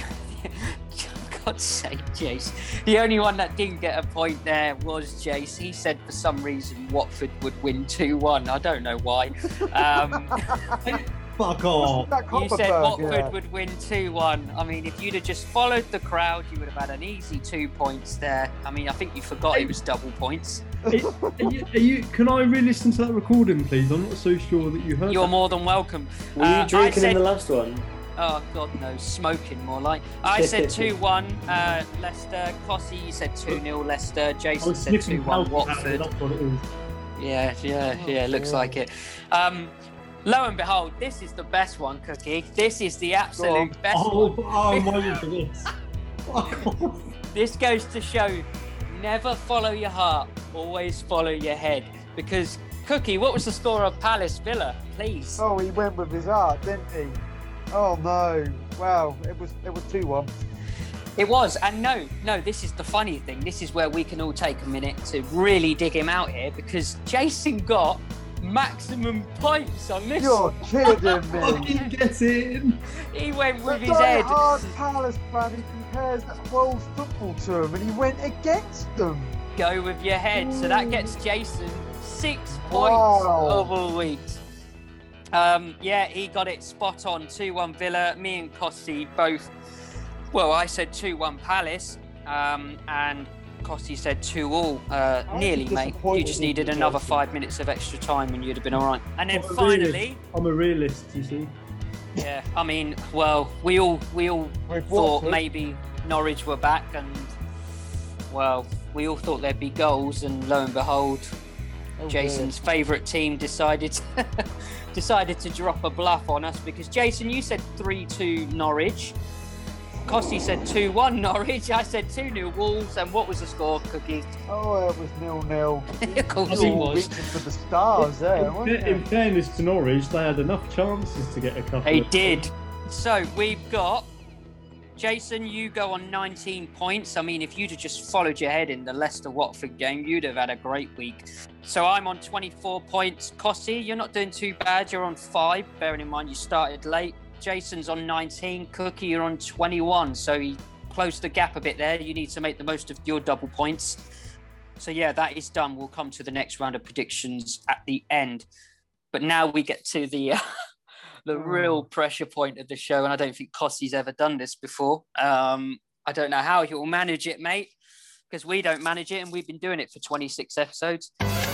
Speaker 1: God's sake, Jace. The only one that didn't get a point there was Jace. He said for some reason Watford would win two one. I don't know why. Um,
Speaker 4: Fuck off.
Speaker 3: That
Speaker 1: you said
Speaker 3: Copperberg,
Speaker 1: Watford
Speaker 3: yeah.
Speaker 1: would win two one. I mean, if you'd have just followed the crowd, you would have had an easy two points there. I mean, I think you forgot it was double points.
Speaker 4: Are you, are you, can I re-listen to that recording, please? I'm not so sure that you heard
Speaker 1: You're
Speaker 4: that.
Speaker 1: more than welcome.
Speaker 2: Were
Speaker 1: Uh,
Speaker 2: you
Speaker 1: I
Speaker 2: drinking
Speaker 1: said-
Speaker 2: in the last one?
Speaker 1: Oh, God, no. Smoking, more like. I said two one uh, Leicester. Cossie, you said two nil Leicester.
Speaker 4: I
Speaker 1: Jason
Speaker 4: was
Speaker 1: said
Speaker 4: sniffing
Speaker 1: two one
Speaker 4: powder,
Speaker 1: Watford.
Speaker 4: That's what it is.
Speaker 1: Yeah, yeah,
Speaker 3: Oh,
Speaker 1: yeah, looks
Speaker 3: yeah.
Speaker 1: like it. Um, lo and behold, this is the best one, Cookie. This is the absolute best
Speaker 4: Oh,
Speaker 1: one.
Speaker 4: oh, I'm waiting for this. Fuck off.
Speaker 1: This goes to show, never follow your heart, always follow your head. Because, Cookie, what was the score of Palace Villa, please?
Speaker 3: Oh, he went with his heart, didn't he? Oh no! Wow, it was it was two one.
Speaker 1: It was. And no, no, this is the funny thing. This is where we can all take a minute to really dig him out here, because Jason got maximum points on this.
Speaker 3: You're kidding me.
Speaker 4: Fucking get in.
Speaker 1: He went with
Speaker 3: The
Speaker 1: his head.
Speaker 3: hard Palace fan who compares world football to him, and he went against them.
Speaker 1: Go with your head. So that gets Jason six points
Speaker 3: Wow.
Speaker 1: of all weeks. Um, yeah, he got it spot on. two one Villa. Me and Costi both. Well, I said two one Palace, um, and Costi said two all. Uh,
Speaker 3: I'm
Speaker 1: nearly, mate. You
Speaker 3: disappointed
Speaker 1: just
Speaker 3: in you,
Speaker 1: needed another
Speaker 3: Jason.
Speaker 1: five minutes of extra time and you'd have been all right. And then
Speaker 4: I'm a
Speaker 1: finally,
Speaker 4: realist. I'm a realist, you see.
Speaker 1: yeah, I mean, well, we all we all
Speaker 3: With
Speaker 1: thought
Speaker 3: Watford.
Speaker 1: maybe Norwich were back, and well, we all thought there'd be goals, and lo and behold,
Speaker 3: Oh,
Speaker 1: Jason's favourite team decided decided to drop a bluff on us, because Jason, you said three two Norwich. Costi said two one Norwich. I said two nil Wolves. And what was the score, Cookie?
Speaker 3: Oh, it was nil nil.
Speaker 1: Of course
Speaker 4: I
Speaker 1: it
Speaker 4: mean,
Speaker 1: was.
Speaker 3: Reaching for the stars there,
Speaker 4: In,
Speaker 3: wasn't
Speaker 4: in
Speaker 3: it?
Speaker 4: fairness to Norwich, they had enough chances to get a couple.
Speaker 1: They
Speaker 4: of
Speaker 1: did. So we've got Jason, you go on nineteen points. I mean, if you'd have just followed your head in the Leicester Watford game, you'd have had a great week. So I'm on twenty-four points. Costi, you're not doing too bad. You're on five, bearing in mind you started late. Jason's on nineteen. Cookie, you're on twenty-one. So he closed the gap a bit there. You need to make the most of your double points. So yeah, that is done. We'll come to the next round of predictions at the end. But now we get to the uh, the
Speaker 3: Oh.
Speaker 1: real pressure point of the show, and I don't think Costi's ever done this before. Um, I don't know how he'll manage it, mate, because we don't manage it, and we've been doing it for twenty-six episodes.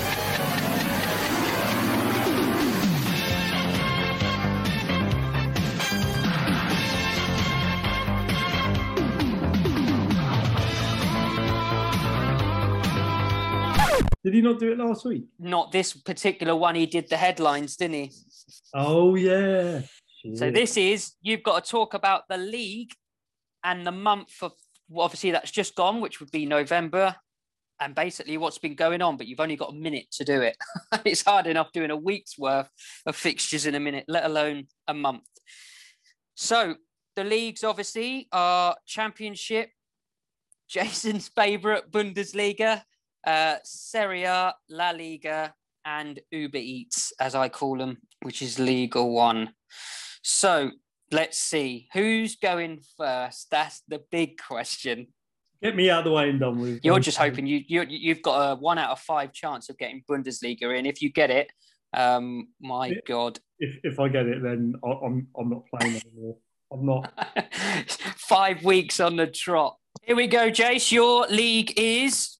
Speaker 4: Did he not do it last week?
Speaker 1: Not this particular one. He did the headlines, didn't he?
Speaker 4: Oh, yeah.
Speaker 1: So
Speaker 4: Shit.
Speaker 1: this is, you've got to talk about the league and the month of, well, obviously that's just gone, which would be November, and basically what's been going on, but you've only got a minute to do it. It's hard enough doing a week's worth of fixtures in a minute, let alone a month. So the leagues obviously are Championship, Jason's favourite Bundesliga, uh, Serie A, La Liga, and Uber Eats, as I call them, which is Liga One. So let's see who's going first. That's the big question.
Speaker 4: Get me out of the way and done with.
Speaker 1: You're just hoping you, you you've got a one out of five chance of getting Bundesliga in. If you get it, um, my
Speaker 4: Yeah.
Speaker 1: God,
Speaker 4: If, if I get it, then I, I'm I'm not playing anymore. I'm not.
Speaker 1: five weeks on the trot. Here we go, Jace. Your league is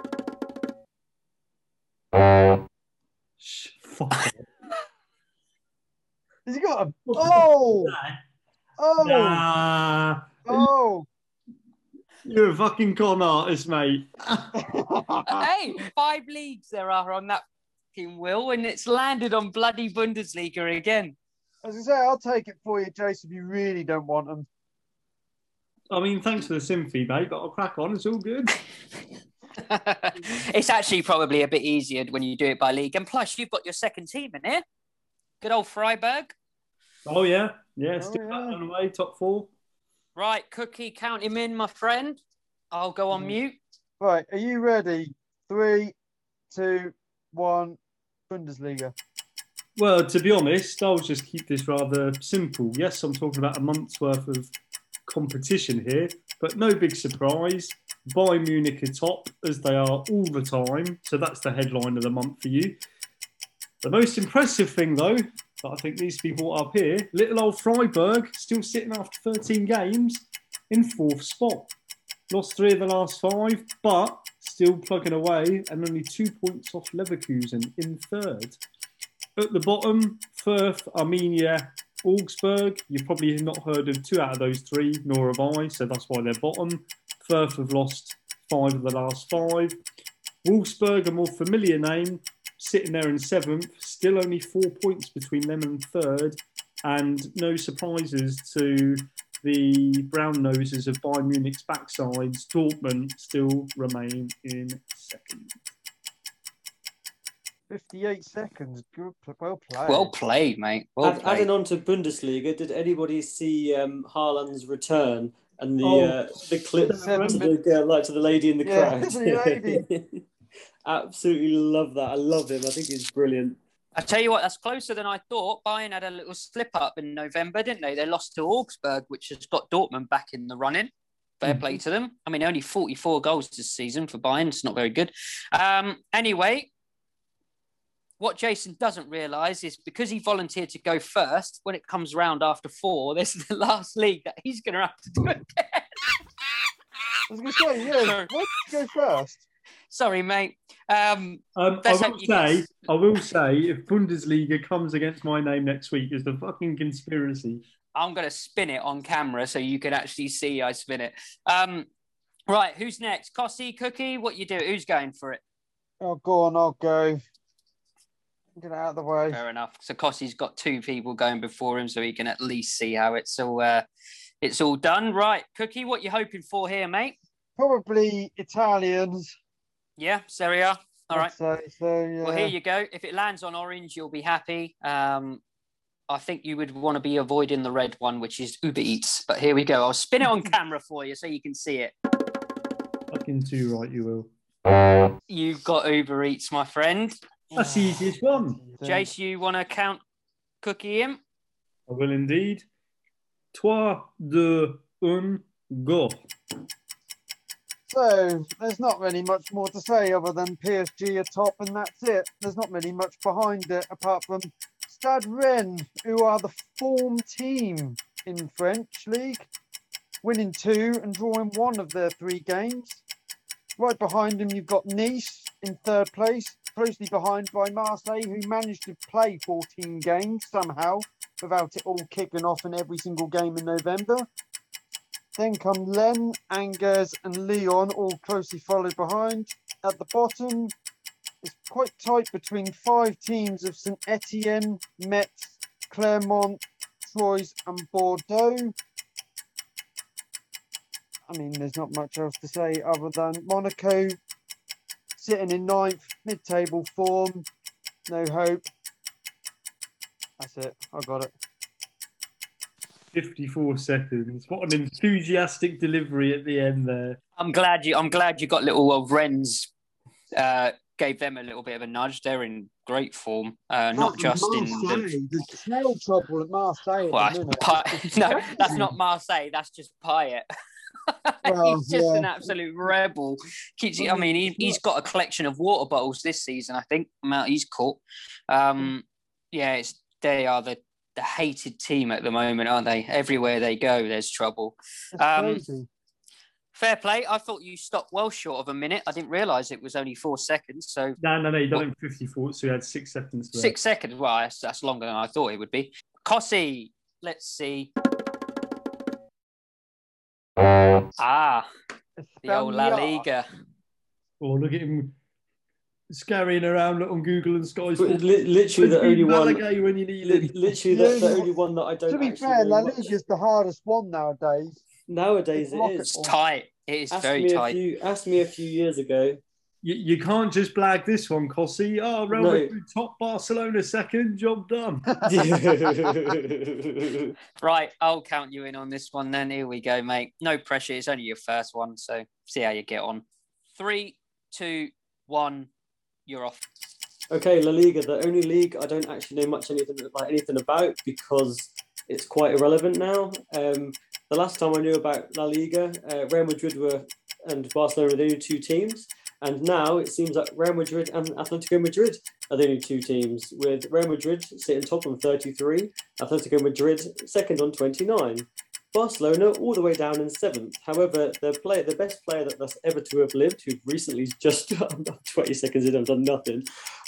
Speaker 4: Shh, fuck off.
Speaker 3: Has he got a. Oh! Oh!
Speaker 4: Nah,
Speaker 3: Oh!
Speaker 4: you're a fucking con artist, mate.
Speaker 1: hey, five leagues there are on that fucking wheel, and it's landed on bloody Bundesliga again.
Speaker 3: As I say, I'll take it for you, Jason, if you really don't want them.
Speaker 4: I mean, thanks for the sympathy, mate, but I'll crack on. It's all good.
Speaker 1: It's actually probably a bit easier when you do it by league, and plus you've got your second team in here. Good old Freiburg.
Speaker 4: Oh, yeah. Yeah,
Speaker 3: Oh,
Speaker 4: still
Speaker 3: yeah.
Speaker 4: back on the way, top four.
Speaker 1: Right, Cookie, count him in, my friend. I'll go on
Speaker 3: Mhm.
Speaker 1: mute.
Speaker 3: Right, are you ready? Three, two, one, Bundesliga.
Speaker 4: Well, to be honest, I'll just keep this rather simple. Yes, I'm talking about a month's worth of competition here, but no big surprise. Bayern Munich are top, as they are all the time. So that's the headline of the month for you. The most impressive thing, though, that I think needs to be brought up here, little old Freiburg, still sitting after thirteen games in fourth spot. Lost three of the last five, but still plugging away and only two points off Leverkusen in third. At the bottom, Firth, Arminia, Augsburg. You've probably not heard of two out of those three, nor have I, so that's why they're bottom. Firth have lost five of the last five. Wolfsburg, a more familiar name, sitting there in seventh, still only four points between them and third, and no surprises to the brown noses of Bayern Munich's backsides. Dortmund still remain in second.
Speaker 3: fifty-eight seconds. Good, well played.
Speaker 1: Well played, mate. Well
Speaker 2: Add,
Speaker 1: played.
Speaker 2: adding on to Bundesliga, did anybody see um, Haaland's return and the
Speaker 4: Oh.
Speaker 2: uh, the clip
Speaker 3: Seven
Speaker 2: to the uh, like to the lady in the
Speaker 3: Yeah,
Speaker 2: crowd.
Speaker 3: the lady.
Speaker 2: Absolutely love that. I love him. I think he's brilliant.
Speaker 1: I tell you what, that's closer than I thought. Bayern had a little slip up in November, didn't they? They lost to Augsburg, which has got Dortmund back in the running. Fair
Speaker 2: Mm-hmm.
Speaker 1: play to them. I mean, only forty-four goals this season for Bayern. It's not very good. Um, anyway, what Jason doesn't realise is because he volunteered to go first, when it comes round after four, this is the last league that he's going to have to do again.
Speaker 3: I was going to say, yeah, why did you go first?
Speaker 1: Sorry, mate. Um,
Speaker 4: Um, I
Speaker 1: Let's
Speaker 4: will
Speaker 1: hope you
Speaker 4: say,
Speaker 1: get-
Speaker 4: I will say, if Bundesliga comes against my name next week, is the fucking conspiracy.
Speaker 1: I'm going to spin it on camera so you can actually see I spin it. Um, right, who's next? Cossy, Cookie, what you do? Who's going for it?
Speaker 3: Oh, go on, I'll go. Get out of the way.
Speaker 1: Fair enough. So Cossy's got two people going before him, so he can at least see how it's all uh, it's all done. Right, Cookie, what you hoping for here, mate?
Speaker 3: Probably Italians.
Speaker 1: Yeah, Serie A. All right.
Speaker 3: I'd say. So, yeah.
Speaker 1: Well, here you go. If it lands on orange, you'll be happy. Um, I think you would want to be avoiding the red one, which is Uber Eats. But here we go. I'll spin it on camera for you so you can see it.
Speaker 4: Fucking too right, you will.
Speaker 1: You've got Uber Eats, my friend.
Speaker 4: That's the easiest one.
Speaker 1: Jace, you want to count Cookie in?
Speaker 4: I will indeed. Trois, deux, un, go.
Speaker 3: So there's not really much more to say other than P S G are top and that's it. There's not really much behind it apart from Stade Rennes, who are the form team in French league, winning two and drawing one of their three games. Right behind them, you've got Nice in third place, closely behind by Marseille, who managed to play fourteen games somehow without it all kicking off in every single game in November. Then come Lens, Angers and Lyon, all closely followed behind. At the bottom, it's quite tight between five teams of Saint Etienne, Metz, Clermont, Troyes and Bordeaux. I mean, there's not much else to say other than Monaco sitting in ninth, mid-table form, no hope. That's it, I got it.
Speaker 4: fifty-four seconds. What an enthusiastic delivery at the end there.
Speaker 1: I'm glad you. I'm glad you got little uh, Rennes. Uh, gave them a little bit of a nudge. They're in great form, uh, not just in the.
Speaker 3: There's trail trouble at Marseille at
Speaker 1: Well,
Speaker 3: the minute.
Speaker 1: Pi- no, that's not Marseille. That's just Payet.
Speaker 3: Well,
Speaker 1: he's just
Speaker 3: yeah.
Speaker 1: an absolute rebel. Keeps. I mean, he, he's got a collection of water bottles this season. I think amount he's caught. Um, yeah, it's they are the. The hated team at the moment, aren't they? Everywhere they go, there's trouble.
Speaker 3: It's
Speaker 1: Um,
Speaker 3: crazy.
Speaker 1: Fair play. I thought you stopped well short of a minute. I didn't realise it was only four seconds. So
Speaker 4: No, no, no. You done it in fifty-four, so you had six seconds. There.
Speaker 1: six seconds. Well, that's, that's longer than I thought it would be. Cossy, let's see. Ah, the old La Liga.
Speaker 4: Oh, look at him scurrying around on Google and Sky
Speaker 2: But
Speaker 4: Sports.
Speaker 2: li- literally the only one.
Speaker 4: Malaga when you need
Speaker 2: li-
Speaker 4: it.
Speaker 2: Literally the, the only one that I don't.
Speaker 3: To be
Speaker 2: actually
Speaker 3: fair,
Speaker 2: know
Speaker 3: La
Speaker 2: much-
Speaker 3: Liga's the hardest one nowadays.
Speaker 2: Nowadays it
Speaker 3: Rocket
Speaker 2: is.
Speaker 1: It's tight. It is
Speaker 2: Ask
Speaker 1: very
Speaker 2: me
Speaker 1: tight.
Speaker 2: A few, ask me a few years ago.
Speaker 4: You, you can't just blag this one, Cossy. Oh, Real
Speaker 2: No.
Speaker 4: Madrid top, Barcelona second, job done.
Speaker 1: Right, I'll count you in on this one then. Here we go, mate. No pressure. It's only your first one, so see how you get on. Three, two, one. You're off.
Speaker 2: Okay, La Liga, the only league I don't actually know much anything about anything about because it's quite irrelevant now. Um, the last time I knew about La Liga, uh, Real Madrid were and Barcelona were the only two teams, and now it seems like Real Madrid and Atletico Madrid are the only two teams, with Real Madrid sitting top on thirty-three, Atletico Madrid second on twenty-nine. Barcelona all the way down in seventh. However, the player, the best player that, that's ever to have lived, who recently just twenty seconds in, I've done nothing.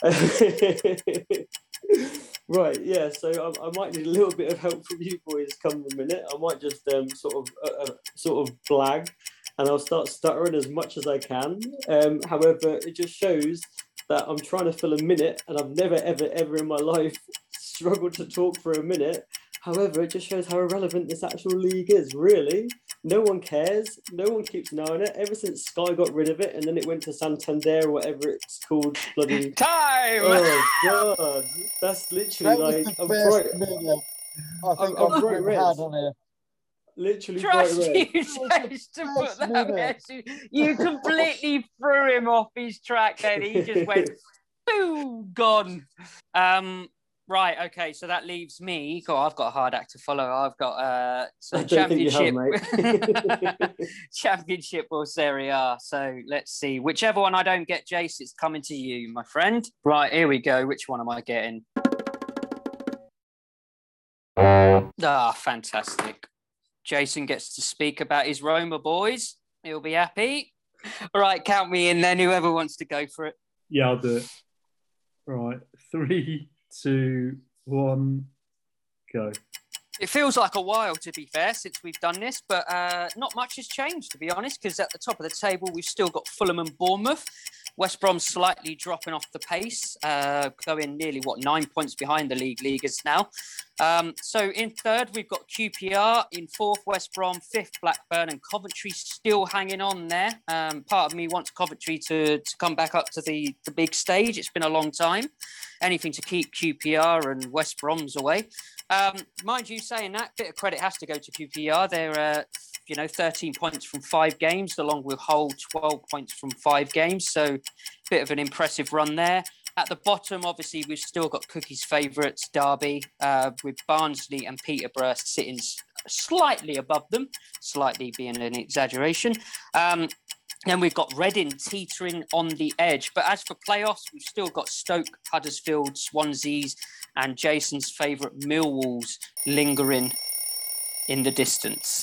Speaker 2: Right, yeah. So I, I might need a little bit of help from you boys come the minute. I might just um, sort of uh, uh, sort of blag, and I'll start stuttering as much as I can. Um, however, it just shows that I'm trying to fill a minute, and I've never, ever, ever in my life struggled to talk for a minute. However, it just shows how irrelevant this actual league is, really. No one cares. No one keeps an eye on it. Ever since Sky got rid of it and then it went to Santander or whatever it's called. Bloody...
Speaker 1: Time!
Speaker 2: Oh, God. That's literally
Speaker 3: That was
Speaker 2: like...
Speaker 3: the
Speaker 2: I'm
Speaker 3: best
Speaker 2: bright...
Speaker 3: minute I think
Speaker 2: I'm- I'm
Speaker 3: I've
Speaker 2: bright
Speaker 3: ever
Speaker 2: red.
Speaker 3: had on here.
Speaker 2: Literally
Speaker 1: Trust
Speaker 2: bright
Speaker 1: you,
Speaker 2: red.
Speaker 1: Jace, to put that there. You completely threw him off his track then. He just went, boom, gone. Um, right, okay, so that leaves me. God, I've got a hard act to follow. I've got uh, some
Speaker 2: I don't think you
Speaker 1: championship,
Speaker 2: have, mate.
Speaker 1: championship or Serie A. So let's see. Whichever one I don't get, Jace, it's coming to you, my friend. Right, here we go. Which one am I getting? Ah, fantastic. Jason gets to speak about his Roma boys. He'll be happy. All right, count me in then, whoever wants to go for it.
Speaker 4: Yeah, I'll do it. Right. Three, two, one, go.
Speaker 1: It feels like a while, to be fair, since we've done this, but uh, not much has changed, to be honest, because at the top of the table, we've still got Fulham and Bournemouth. West Brom slightly dropping off the pace, uh, going nearly, what, nine points behind the league leaguers now. Um, so in third, we've got Q P R. In fourth, West Brom. Fifth, Blackburn. And Coventry still hanging on there. Um, part of me wants Coventry to, to come back up to the, the big stage. It's been a long time. Anything to keep Q P R and West Brom's away. Um, mind you, saying that, bit of credit has to go to Q P R. They're, uh, you know, thirteen points from five games, along with Hull, twelve points from five games. So bit of an impressive run there. At the bottom, obviously, we've still got Cookie's favourites, Derby, uh, with Barnsley and Peterborough sitting slightly above them, slightly being an exaggeration. Um, then we've got Reading teetering on the edge. But as for playoffs, we've still got Stoke, Huddersfield, Swansea's, and Jason's favourite Millwall's lingering in the distance.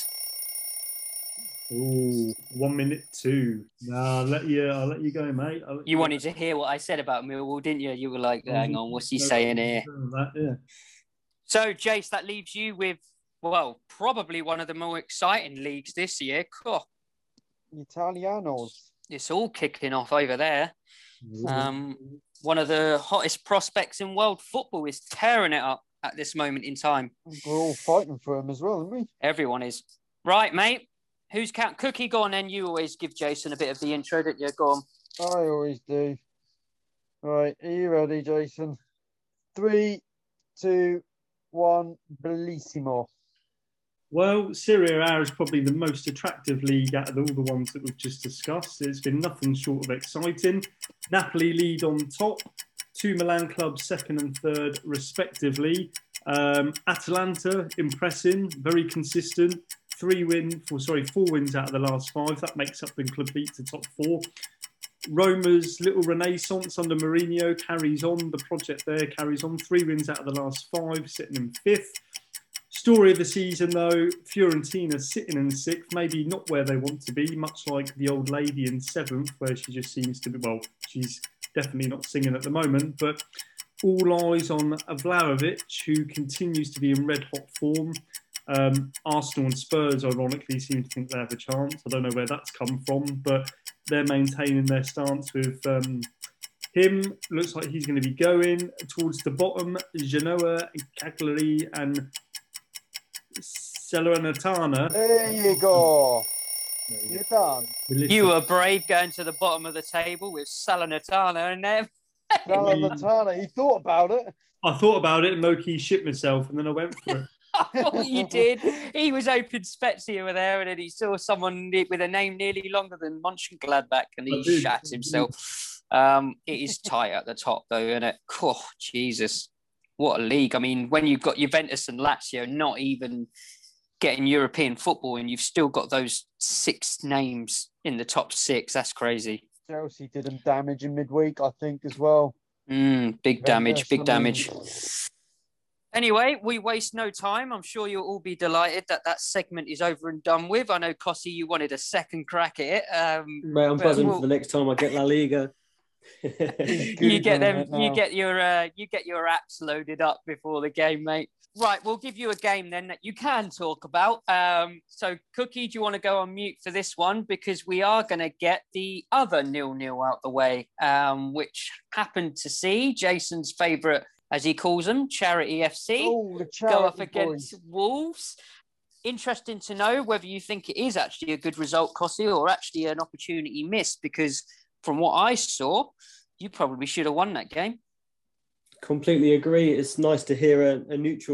Speaker 4: Ooh, one minute two. No, I'll let you. I'll let you go, mate. I'll let
Speaker 1: You wanted to hear what I said about Millwall, didn't you? You were like, hang on, what's he saying here?
Speaker 4: That, yeah.
Speaker 1: So, Jace, that leaves you with, well, probably one of the more exciting leagues this year. Cool.
Speaker 3: Italianos.
Speaker 1: It's all kicking off over there. Um, one of the hottest prospects in world football is tearing it up at this moment in time.
Speaker 3: We're all fighting for him as well, aren't we?
Speaker 1: Everyone is. Right, mate. Who's count? Cookie, go on then. You always give Jason a bit of the intro, don't you? Go on.
Speaker 3: I always do. Right, are you ready, Jason? Three, two, one, bellissimo.
Speaker 4: Well, Serie A is probably the most attractive league out of all the ones that we've just discussed. It's been nothing short of exciting. Napoli lead on top, two Milan clubs second and third respectively. Um, Atalanta impressing, very consistent. Three wins, or sorry, four wins out of the last five. That makes up the complete to top four. Roma's little renaissance under Mourinho carries on. The project there carries on. Three wins out of the last five, sitting in fifth. Story of the season, though, Fiorentina sitting in sixth, maybe not where they want to be, much like the old lady in seventh, where she just seems to be, well, she's definitely not singing at the moment, but all eyes on Vlahovic, who continues to be in red-hot form. Um, Arsenal and Spurs, ironically, seem to think they have a chance. I don't know where that's come from, but they're maintaining their stance with um, him. Looks like he's going to be going towards the bottom. Genoa, Cagliari, and Salernitana.
Speaker 3: There you go. You're done.
Speaker 1: You were brave going to the bottom of the table with Salernitana in there.
Speaker 3: Salernitana, he thought about it.
Speaker 4: I thought about it and low-key shit myself, and then I went for it.
Speaker 1: I thought you did. He was hoping Spezia were there, and then he saw someone with a name nearly longer than Mönchengladbach, and he shat himself. Um, it is tight at the top, though, isn't it? Oh, Jesus. What a league. I mean, when you've got Juventus and Lazio not even getting European football, and you've still got those six names in the top six, that's crazy.
Speaker 3: Chelsea did them damage in midweek, I think, as well.
Speaker 1: Mm, big damage, big
Speaker 3: I mean,
Speaker 1: damage. Anyway, we waste no time. I'm sure you'll all be delighted that that segment is over and done with. I know, Cossie, you wanted a second crack at it. Um,
Speaker 2: Mate, I'm buzzing we'll... for the next time I get La Liga.
Speaker 1: you get them. You get your. Uh, you get your apps loaded up before the game, mate. Right, we'll give you a game then that you can talk about. Um, so, Cookie, do you want to go on mute for this one? Because we are going to get the other nil-nil out the way, um, which happened to see Jason's favourite, as he calls them, Charity F C,
Speaker 3: oh,
Speaker 1: go up against boys. Wolves. Interesting to know whether you think it is actually a good result, Cossie, or actually an opportunity missed, because from what I saw, you probably should have won that game.
Speaker 2: Completely agree. It's nice to hear a, a neutral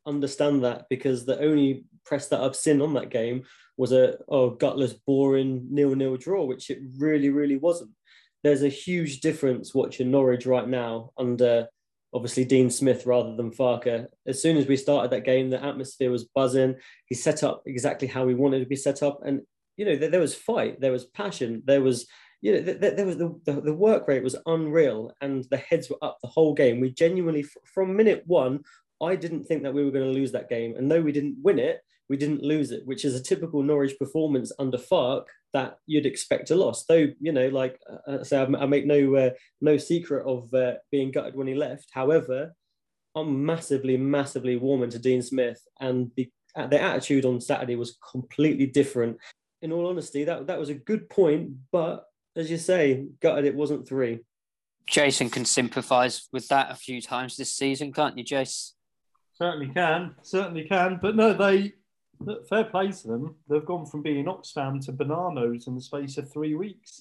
Speaker 2: understand that, because the only press that I've seen on that game was a oh, gutless, boring nil-nil draw, which it really, really wasn't. There's a huge difference watching Norwich right now under obviously Dean Smith rather than Farke. As soon as we started that game, the atmosphere was buzzing. He set up exactly how we wanted to be set up. And, you know, there, there was fight, there was passion, there was, you know, there, there was the, the, the work rate was unreal, and the heads were up the whole game. We genuinely, from minute one, I didn't think that we were going to lose that game. And though we didn't win it, we didn't lose it, which is a typical Norwich performance under Farke that you'd expect to lose. Though, you know, like I say, I make no uh, no secret of uh, being gutted when he left. However, I'm massively, massively warming to Dean Smith, and the the attitude on Saturday was completely different. In all honesty, that that was a good point, but as you say, gutted it wasn't three.
Speaker 1: Jason can sympathise with that a few times this season, can't you, Jace?
Speaker 4: Certainly can, certainly can. But no, they, fair play to them. They've gone from being Oxfam to Bananos in the space of three weeks.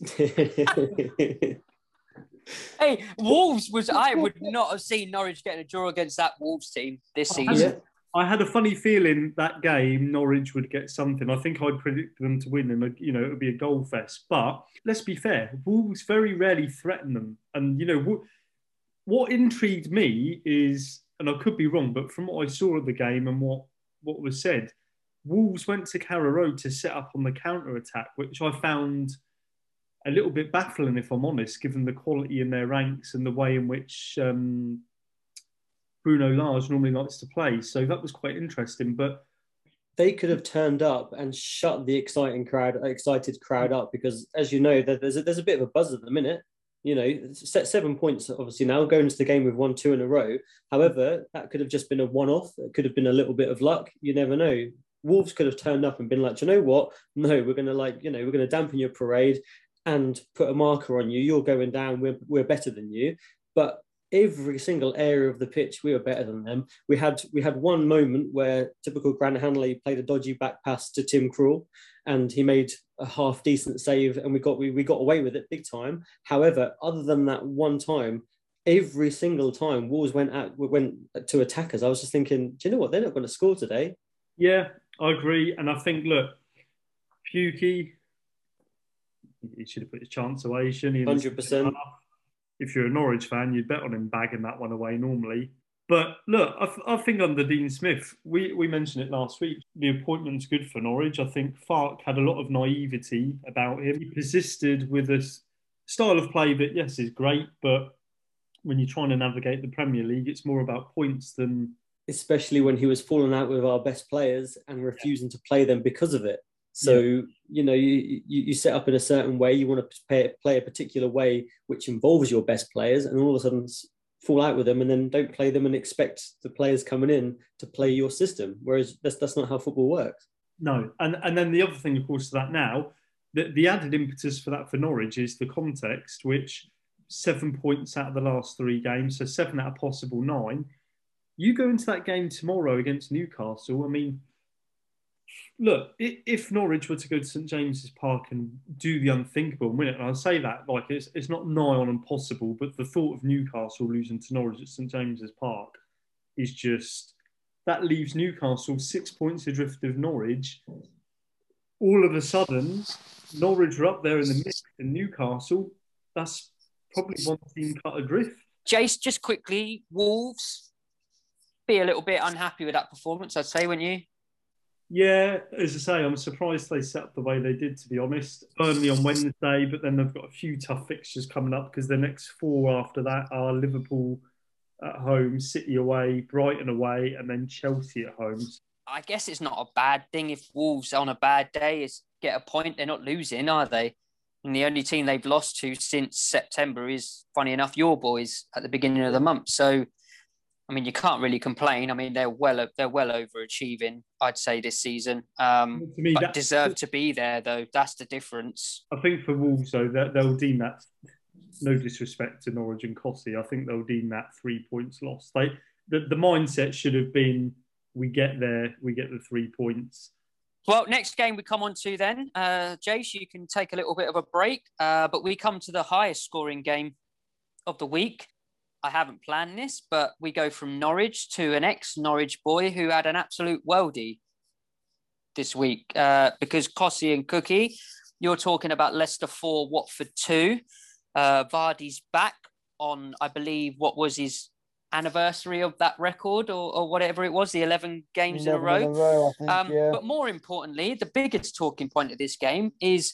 Speaker 1: Hey, Wolves was, I would not have seen Norwich getting a draw against that Wolves team this season.
Speaker 4: I had a funny feeling that game Norwich would get something. I think I'd predicted them to win, and you know it would be a goal fest. But let's be fair, Wolves very rarely threaten them. And you know what intrigued me is, and I could be wrong, but from what I saw of the game and what what was said, Wolves went to Carrow Road to set up on the counter attack, which I found a little bit baffling, if I'm honest, given the quality in their ranks and the way in which um, Bruno Lage normally likes to play. So that was quite interesting. But
Speaker 2: they could have turned up and shut the exciting crowd, excited crowd up, because, as you know, there's a, there's a bit of a buzz at the minute. You know, set seven points, obviously, now going into the game with one, two in a row. However, that could have just been a one-off. It could have been a little bit of luck. You never know. Wolves could have turned up and been like, do you know what? No, we're going to like, you know, we're going to dampen your parade and put a marker on you. You're going down. We're, we're better than you. But every single area of the pitch, we were better than them. We had we had one moment where typical Grant Hanley played a dodgy back pass to Tim Krul, and he made a half decent save, and we got we, we got away with it big time. However, other than that one time, every single time Wolves went at went to attackers, I was just thinking, do you know what? They're not going to score today.
Speaker 4: Yeah, I agree, and I think look, Pukki, he should have put his chance away, shouldn't he?
Speaker 2: one hundred percent.
Speaker 4: If you're a Norwich fan, you'd bet on him bagging that one away normally. But look, I, th- I think under Dean Smith, we, we mentioned it last week, the appointment's good for Norwich. I think Farke had a lot of naivety about him. He persisted with a style of play that, yes, is great, but when you're trying to navigate the Premier League, it's more about points than...
Speaker 2: Especially when he was falling out with our best players and refusing yeah. to play them because of it. So, yeah. you know, you, you you set up in a certain way, you want to play, play a particular way which involves your best players, and all of a sudden fall out with them and then don't play them and expect the players coming in to play your system. Whereas that's, that's not how football works.
Speaker 4: No. And, and then the other thing, of course, to that now, the, the added impetus for that for Norwich is the context, which seven points out of the last three games, so seven out of possible nine. You go into that game tomorrow against Newcastle, I mean... Look, if Norwich were to go to St James's Park and do the unthinkable and win it, and I'll say that like it's it's not nigh on impossible, but the thought of Newcastle losing to Norwich at St James's Park is just, that leaves Newcastle six points adrift of Norwich. All of a sudden, Norwich are up there in the mix, and Newcastle, that's probably one team cut adrift.
Speaker 1: Jace, just quickly, Wolves be a little bit unhappy with that performance, I'd say, wouldn't you?
Speaker 4: Yeah, as I say, I'm surprised they set up the way they did, to be honest. Burnley on Wednesday, but then they've got a few tough fixtures coming up because the next four after that are Liverpool at home, City away, Brighton away, and then Chelsea at home.
Speaker 1: I guess it's not a bad thing if Wolves on a bad day is get a point. They're not losing, are they? And the only team they've lost to since September is, funny enough, your boys at the beginning of the month. So, I mean, you can't really complain. I mean, they're well they're well overachieving, I'd say, this season. Um, to me, but deserve to be there, though. That's the difference.
Speaker 4: I think for Wolves, though, that they'll deem that, no disrespect to Norwich and Cossey, I think they'll deem that three points lost. They, the, the mindset should have been, we get there, we get the three points.
Speaker 1: Well, next game we come on to then. Uh, Jace, you can take a little bit of a break, uh, but we come to the highest scoring game of the week. I haven't planned this, but we go from Norwich to an ex-Norwich boy who had an absolute worldie this week. Uh, because Cossie and Cookie, you're talking about Leicester four, Watford two. Uh, Vardy's back on, I believe, what was his anniversary of that record or, or whatever it was, the eleven games in a row.
Speaker 3: In a row I think,
Speaker 1: um,
Speaker 3: yeah.
Speaker 1: But more importantly, the biggest talking point of this game is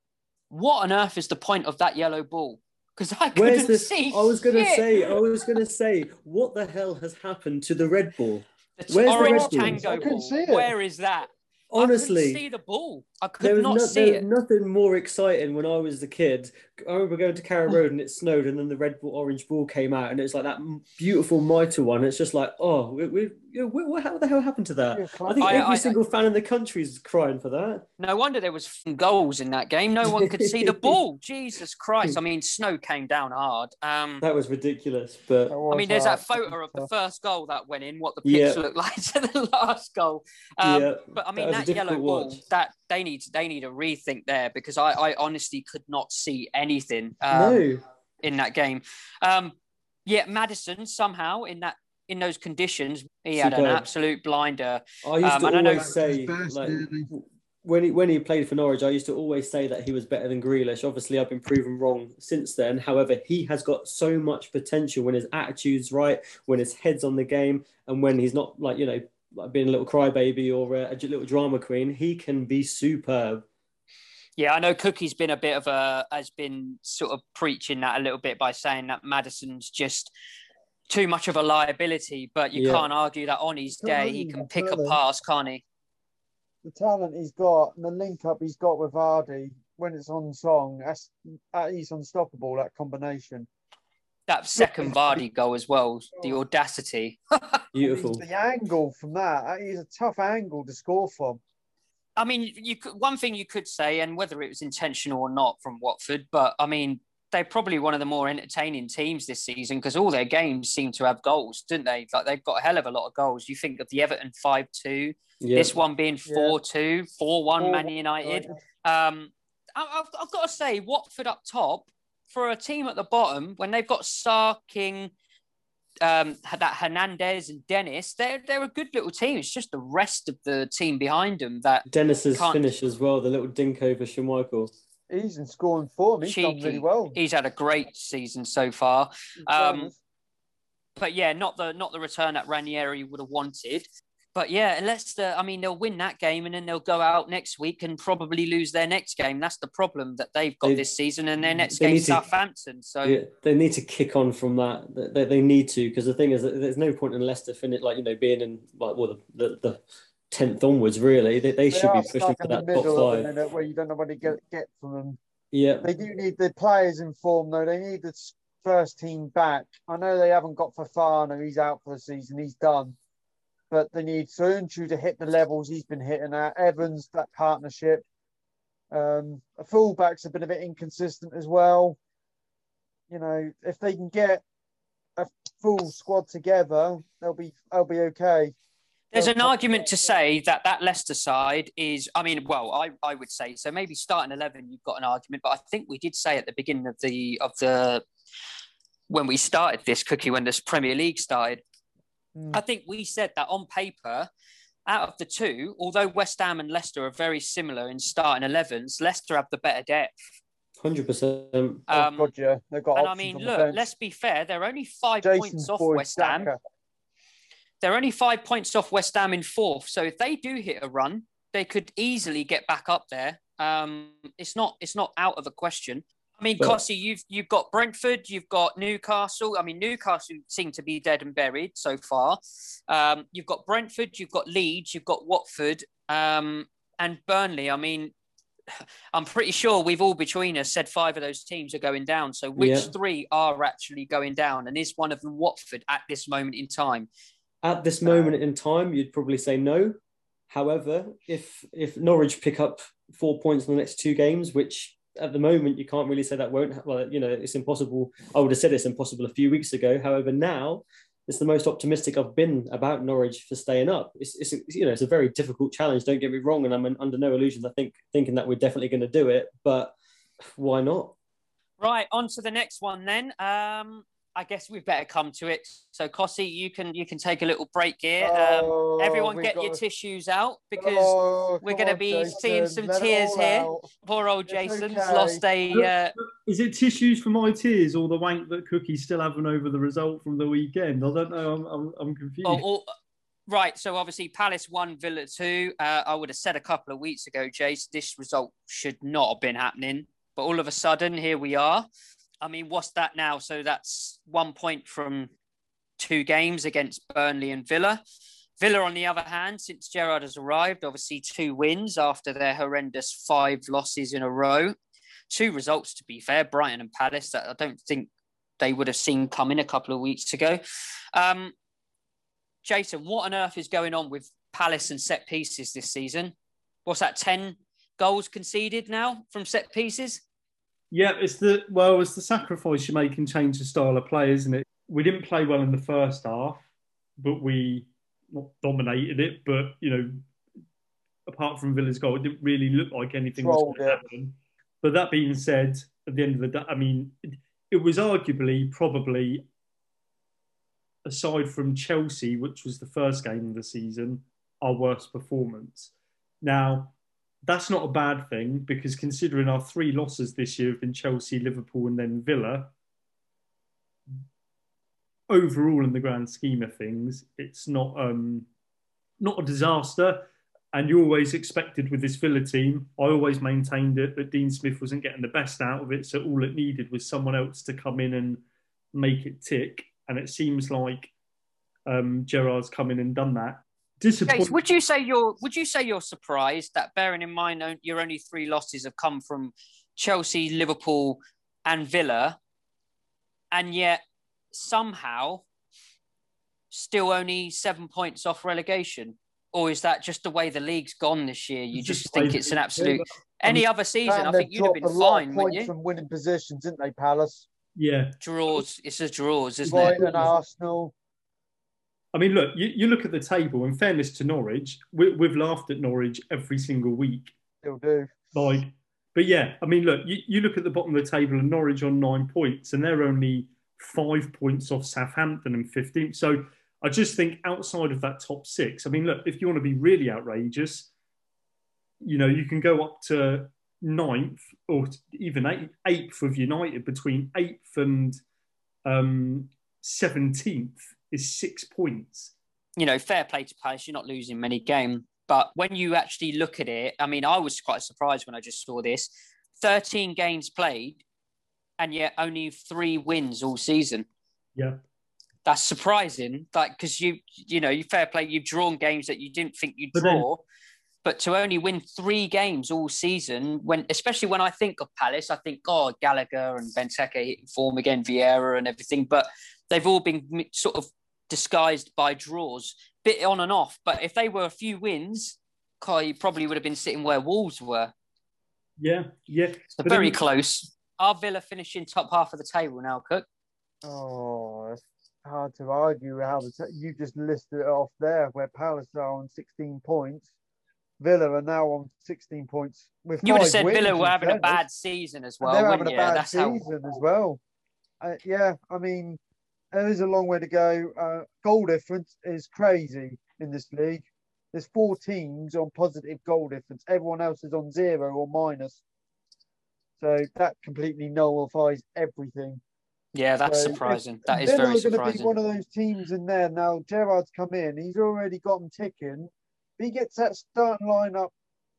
Speaker 1: what on earth is the point of that yellow ball? Because I couldn't
Speaker 2: Where's the,
Speaker 1: see
Speaker 2: I was going to
Speaker 1: shit.
Speaker 2: say, I was going to say, what the hell has happened to the red ball?
Speaker 1: The
Speaker 2: Where's the
Speaker 1: orange
Speaker 2: red ball?
Speaker 1: tango
Speaker 3: I couldn't
Speaker 1: ball.
Speaker 3: see it.
Speaker 1: Where is that? I
Speaker 2: Honestly,
Speaker 1: couldn't see the ball. I could
Speaker 2: there was,
Speaker 1: not
Speaker 2: no,
Speaker 1: see
Speaker 2: there
Speaker 1: it.
Speaker 2: was nothing more exciting when I was a kid. I remember going to Carrow Road and it snowed, and then the red ball, orange ball came out, and it was like that beautiful mitre one. It's just like, oh, we, we, you know, what, what the hell happened to that? I think
Speaker 1: I-
Speaker 2: every
Speaker 1: I-
Speaker 2: single fan in the country is crying for that.
Speaker 1: No wonder there was f- goals in that game. No one could see the ball. Jesus Christ! I mean, snow came down hard. Um,
Speaker 2: That was ridiculous, but
Speaker 1: I mean, there's that photo of the first goal that went in. What the pitch
Speaker 2: Yeah.
Speaker 1: looked like to the last goal. Um,
Speaker 2: yeah,
Speaker 1: But I mean,
Speaker 2: was a
Speaker 1: that, yellow
Speaker 2: difficult
Speaker 1: ball,
Speaker 2: watch.
Speaker 1: that they need they need a rethink there because I, I honestly could not see anything um,
Speaker 2: No,
Speaker 1: in that game. Um, yeah, Madison somehow in that in those conditions, he had an
Speaker 2: Superb.
Speaker 1: absolute blinder.
Speaker 2: I used
Speaker 1: Um,
Speaker 2: to
Speaker 1: and I know-
Speaker 2: always say,
Speaker 3: Best,
Speaker 2: like,
Speaker 3: really.
Speaker 2: when he when he played for Norwich, I used to always say that he was better than Grealish. Obviously, I've been proven wrong since then. However, he has got so much potential when his attitude's right, when his head's on the game, and when he's not like you know like being a little crybaby or a, a little drama queen. He can be superb.
Speaker 1: Yeah, I know Cookie's been a bit of a has been sort of preaching that a little bit by saying that Madison's just too much of a liability, but you
Speaker 2: Yeah.
Speaker 1: can't argue that on his day he can pick a pass, can't he?
Speaker 3: The talent he's got and the link up he's got with Vardy when it's on song, that's uh, he's unstoppable. That combination.
Speaker 1: That second Vardy goal as well, the audacity.
Speaker 2: Beautiful.
Speaker 3: The angle from that, that is a tough angle to score from.
Speaker 1: I mean, you could, one thing you could say, and whether it was intentional or not from Watford, but I mean, they're probably one of the more entertaining teams this season because all their games seem to have goals, didn't they? Like they've got a hell of a lot of goals. You think of the Everton five two,
Speaker 2: Yeah.
Speaker 1: this one being four two, four one Man United. Um, I, I've, I've got to say, Watford up top, for a team at the bottom, when they've got Sarr, King, um, that Hernandez and Dennis, they're, they're a good little team. It's just the rest of the team behind them that
Speaker 2: Dennis's
Speaker 1: can't-
Speaker 2: finish as well, the little dink over Schmeichel.
Speaker 3: He's in scoring form. He's done
Speaker 1: cheeky.
Speaker 3: really well.
Speaker 1: He's had a great season so far. Um, but yeah, not the not the return that Ranieri would have wanted. But yeah, Leicester, I mean, they'll win that game and then they'll go out next week and probably lose their next game. That's the problem that they've got
Speaker 2: They-
Speaker 1: this season, and their next
Speaker 2: they
Speaker 1: game
Speaker 2: need to-
Speaker 1: Southampton. So
Speaker 2: Yeah, they need to kick on from that. They, they need to, because the thing is, that there's no point in Leicester finish like you know being in like well the the tenth onwards. Really, they, they,
Speaker 3: They
Speaker 2: should
Speaker 3: are
Speaker 2: be pushing
Speaker 3: stuck
Speaker 2: for
Speaker 3: in the
Speaker 2: that top
Speaker 3: middle at the
Speaker 2: five.
Speaker 3: minute where you don't know what to get get from them.
Speaker 2: Yeah,
Speaker 3: They do need the players in form though. They need the s- first team back. I know they haven't got Fafana. He's out for the season. He's done. But they need Soonchu to hit the levels he's been hitting at. Evans, that partnership. Um, the fullbacks have been a bit inconsistent as well. You know, if they can get a full squad together, they'll be they'll be okay.
Speaker 1: there's
Speaker 3: They'll
Speaker 1: an
Speaker 3: top-
Speaker 1: argument to say that that Leicester side is, I mean, well, I, I would say so. Maybe starting eleven, you've got an argument, but I think we did say at the beginning of the of the when we started this Cookie, when this Premier League started,
Speaker 3: Mm.
Speaker 1: I think we said that on paper, out of the two, although West Ham and Leicester are very similar in starting elevens, Leicester have the better depth.
Speaker 2: hundred percent.
Speaker 3: Oh,
Speaker 1: Um,
Speaker 3: God, yeah. They've got
Speaker 1: and I
Speaker 3: options
Speaker 1: mean,
Speaker 3: on the
Speaker 1: look,
Speaker 3: bench.
Speaker 1: let's be fair, they're only five
Speaker 3: Jason's
Speaker 1: points off
Speaker 3: boy,
Speaker 1: West Ham.
Speaker 3: Xhaka.
Speaker 1: They're only five points off West Ham in fourth. So if they do hit a run, they could easily get back up there. Um, it's not it's not out of the question. I mean,
Speaker 2: But-
Speaker 1: Cossie, you've you've got Brentford, you've got Newcastle. I mean, Newcastle seem to be dead and buried so far. Um, you've got Brentford, you've got Leeds, you've got Watford, um, and Burnley. I mean, I'm pretty sure we've all between us said five of those teams are going down. So which
Speaker 2: Yeah.
Speaker 1: three are actually going down? And is one of them Watford at this moment in time?
Speaker 2: At this moment in time, you'd probably say no. However, if if Norwich pick up four points in the next two games, which at the moment you can't really say that won't, well, you know, it's impossible. I would have said it's impossible a few weeks ago. However, now it's the most optimistic I've been about Norwich for staying up. It's, it's you know, it's a very difficult challenge. Don't get me wrong, and I'm under no illusions. I think thinking that we're definitely going to do it, but why not?
Speaker 1: Right, on to the next one then. Um, I guess we better come to it. So, Cossie, you can you can take a little break here.
Speaker 3: Oh,
Speaker 1: um, everyone,
Speaker 3: we've
Speaker 1: get
Speaker 3: got
Speaker 1: your
Speaker 3: to-
Speaker 1: tissues out because
Speaker 3: Oh,
Speaker 1: we're
Speaker 3: come
Speaker 1: going to
Speaker 3: on,
Speaker 1: be
Speaker 3: Jason,
Speaker 1: seeing some
Speaker 3: let it
Speaker 1: tears
Speaker 3: all
Speaker 1: here.
Speaker 3: out.
Speaker 1: Poor old
Speaker 3: It's
Speaker 1: Jason's
Speaker 3: okay.
Speaker 1: lost a. Uh,
Speaker 4: Is it tissues for my tears or the wank that Cookie's still having over the result from the weekend? I don't know. I'm I'm, I'm confused.
Speaker 1: oh, oh, right. So obviously Palace won, Villa two. Uh, I would have said a couple of weeks ago, Jace, this result should not have been happening. But all of a sudden, here we are. I mean, what's that now? So that's one point from two games against Burnley and Villa. Villa, on the other hand, since Gerrard has arrived, obviously two wins after their horrendous five losses in a row. Two results, to be fair, Brighton and Palace, that I don't think they would have seen coming a couple of weeks ago. Um, Jason, what on earth is going on with Palace and set pieces this season? What's that, ten goals conceded now from set pieces?
Speaker 4: Yeah, it's the well, it's the sacrifice you make and change the style of play, isn't it? We didn't play well in the first half, but we not dominated it. But you know, apart from Villa's goal, it didn't really look like anything was going to happen. But that being said, at the end of the day, I mean, it, it was arguably probably, aside from Chelsea, which was the first game of the season, our worst performance. Now, that's not a bad thing because considering our three losses this year have been Chelsea, Liverpool, and then Villa, overall in the grand scheme of things, it's not um, not a disaster. And you always expected with this Villa team, I always maintained it that Dean Smith wasn't getting the best out of it. So all it needed was someone else to come in and make it tick. And it seems like um, Gerrard's come in and done that.
Speaker 1: Jace, would you say you're would you say you're surprised that, bearing in mind your only three losses have come from Chelsea, Liverpool, and Villa, and yet somehow still only seven points off relegation? Or is that just the way the league's gone this year? You just think it's an absolute. Any other season, I think you'd have been fine, wouldn't you?
Speaker 3: From winning positions, didn't they, Palace?
Speaker 4: Yeah,
Speaker 1: draws. It's a draws, isn't
Speaker 3: Brighton
Speaker 1: it?
Speaker 3: And Arsenal.
Speaker 4: I mean, look, you, you look at the table. In fairness to Norwich, we, we've laughed at Norwich every single week.
Speaker 3: Still do.
Speaker 4: Like, but yeah, I mean, look, you, you look at the bottom of the table and Norwich on nine points, and they're only five points off Southampton and fifteen. So I just think outside of that top six, I mean, look, if you want to be really outrageous, you know, you can go up to ninth or even eighth, eighth of United. Between eighth and um, seventeenth is six points.
Speaker 1: You know, fair play to Palace. You're not losing many games. But when you actually look at it, I mean, I was quite surprised when I just saw this. thirteen games played and yet only three wins all season.
Speaker 4: Yeah.
Speaker 1: That's surprising. Like, because you, you know, you fair play, you've drawn games that you didn't think you'd
Speaker 4: But
Speaker 1: draw.
Speaker 4: then,
Speaker 1: But to only win three games all season, when especially when I think of Palace, I think, oh, Gallagher and Benteke hitting form again, Vieira and everything. But they've all been sort of disguised by draws, bit on and off. But if they were a few wins, Kai probably would have been sitting where Wolves were.
Speaker 4: Yeah, yeah.
Speaker 1: So very then, close. Are Villa finishing top half of the table now, Cook?
Speaker 3: Oh, it's hard to argue how the t- you just listed it off there, where Palace are on sixteen points. Villa are now on sixteen points. With
Speaker 1: you would have said
Speaker 3: wins,
Speaker 1: Villa were having
Speaker 3: fairness.
Speaker 1: a bad season as well.
Speaker 3: And they're
Speaker 1: wouldn't
Speaker 3: having a
Speaker 1: you?
Speaker 3: bad
Speaker 1: That's
Speaker 3: season
Speaker 1: how...
Speaker 3: as well. Uh, yeah, I mean, there is a long way to go. Uh, goal difference is crazy in this league. There's four teams on positive goal difference. Everyone else is on zero or minus. So that completely nullifies everything.
Speaker 1: Yeah, that's
Speaker 3: so
Speaker 1: surprising. That is
Speaker 3: Villa
Speaker 1: very
Speaker 3: are going to be
Speaker 1: surprising.
Speaker 3: one of those teams in there. Now, Gerrard's come in. He's already got them ticking. If he gets that starting lineup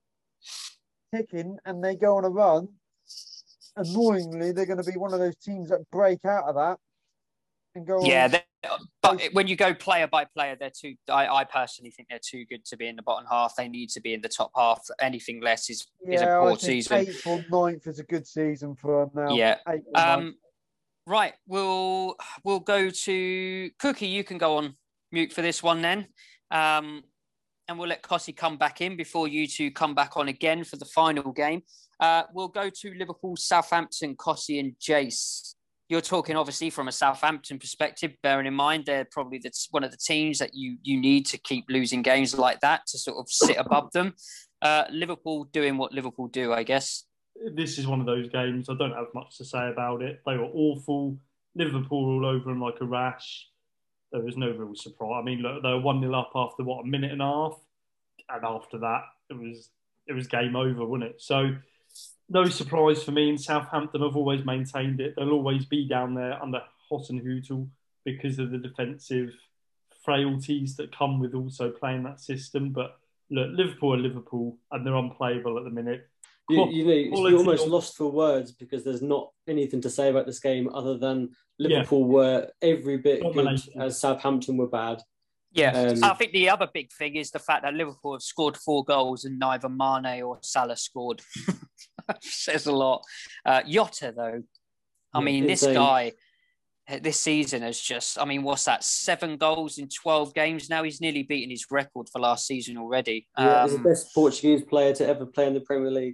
Speaker 3: ticking and they go on a run, annoyingly, they're going to be one of those teams that break out of that and go
Speaker 1: yeah,
Speaker 3: on.
Speaker 1: But when you go player by player, they're too. I, I personally think they're too good to be in the bottom half. They need to be in the top half. Anything less is,
Speaker 3: yeah,
Speaker 1: is a poor
Speaker 3: I think
Speaker 1: season.
Speaker 3: Eighth or ninth is a good season for them now.
Speaker 1: Yeah.
Speaker 3: Eighth or
Speaker 1: Um.
Speaker 3: ninth.
Speaker 1: Right. We'll we'll go to Cookie. You can go on mute for this one then. Um. And we'll let Cossie come back in before you two come back on again for the final game. Uh, we'll go to Liverpool, Southampton, Cossie and Jace. You're talking obviously from a Southampton perspective, bearing in mind they're probably the, one of the teams that you you need to keep losing games like that to sort of sit above them. Uh, Liverpool doing what Liverpool do, I guess.
Speaker 4: This is one of those games. I don't have much to say about it. They were awful. Liverpool all over them like a rash. There was no real surprise. I mean, look, they were one nil up after, what, a minute and a half? And after that, it was it was game over, wasn't it? So, no surprise for me. And Southampton have always maintained it. They'll always be down there under Hasenhüttl because of the defensive frailties that come with also playing that system. But look, Liverpool are Liverpool, and they're unplayable at the minute.
Speaker 2: You, you know, you're almost lost for words because there's not anything to say about this game other than Liverpool yeah. were every bit good as Southampton were bad.
Speaker 1: Yeah, um, I think the other big thing is the fact that Liverpool have scored four goals and neither Mane or Salah scored. Says a lot. Uh, Jota, though, I mean, this guy this season has just, I mean, what's that? Seven goals in twelve games now. He's nearly beaten his record for last season already.
Speaker 2: Yeah,
Speaker 1: um,
Speaker 2: he's the best Portuguese player to ever play in the Premier League.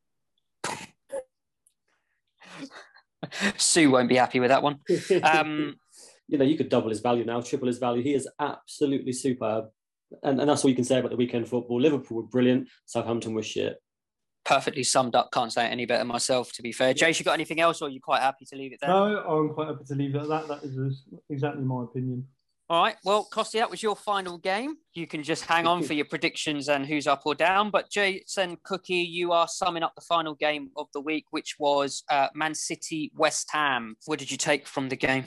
Speaker 1: Sue won't be happy with that one. Um,
Speaker 2: you know, you could double his value now, triple his value. He is absolutely superb. And, and that's all you can say about the weekend football. Liverpool were brilliant. Southampton was shit.
Speaker 1: Perfectly summed up. Can't say it any better myself, to be fair. Jace, you got anything else, or are you quite happy to leave it there?
Speaker 4: No, I'm quite happy to leave it at that. That is exactly my opinion.
Speaker 1: All right. Well, Costi, that was your final game. You can just hang on for your predictions and who's up or down. But Jason Cookie, you are summing up the final game of the week, which was uh, Man City West Ham. What did you take from the game?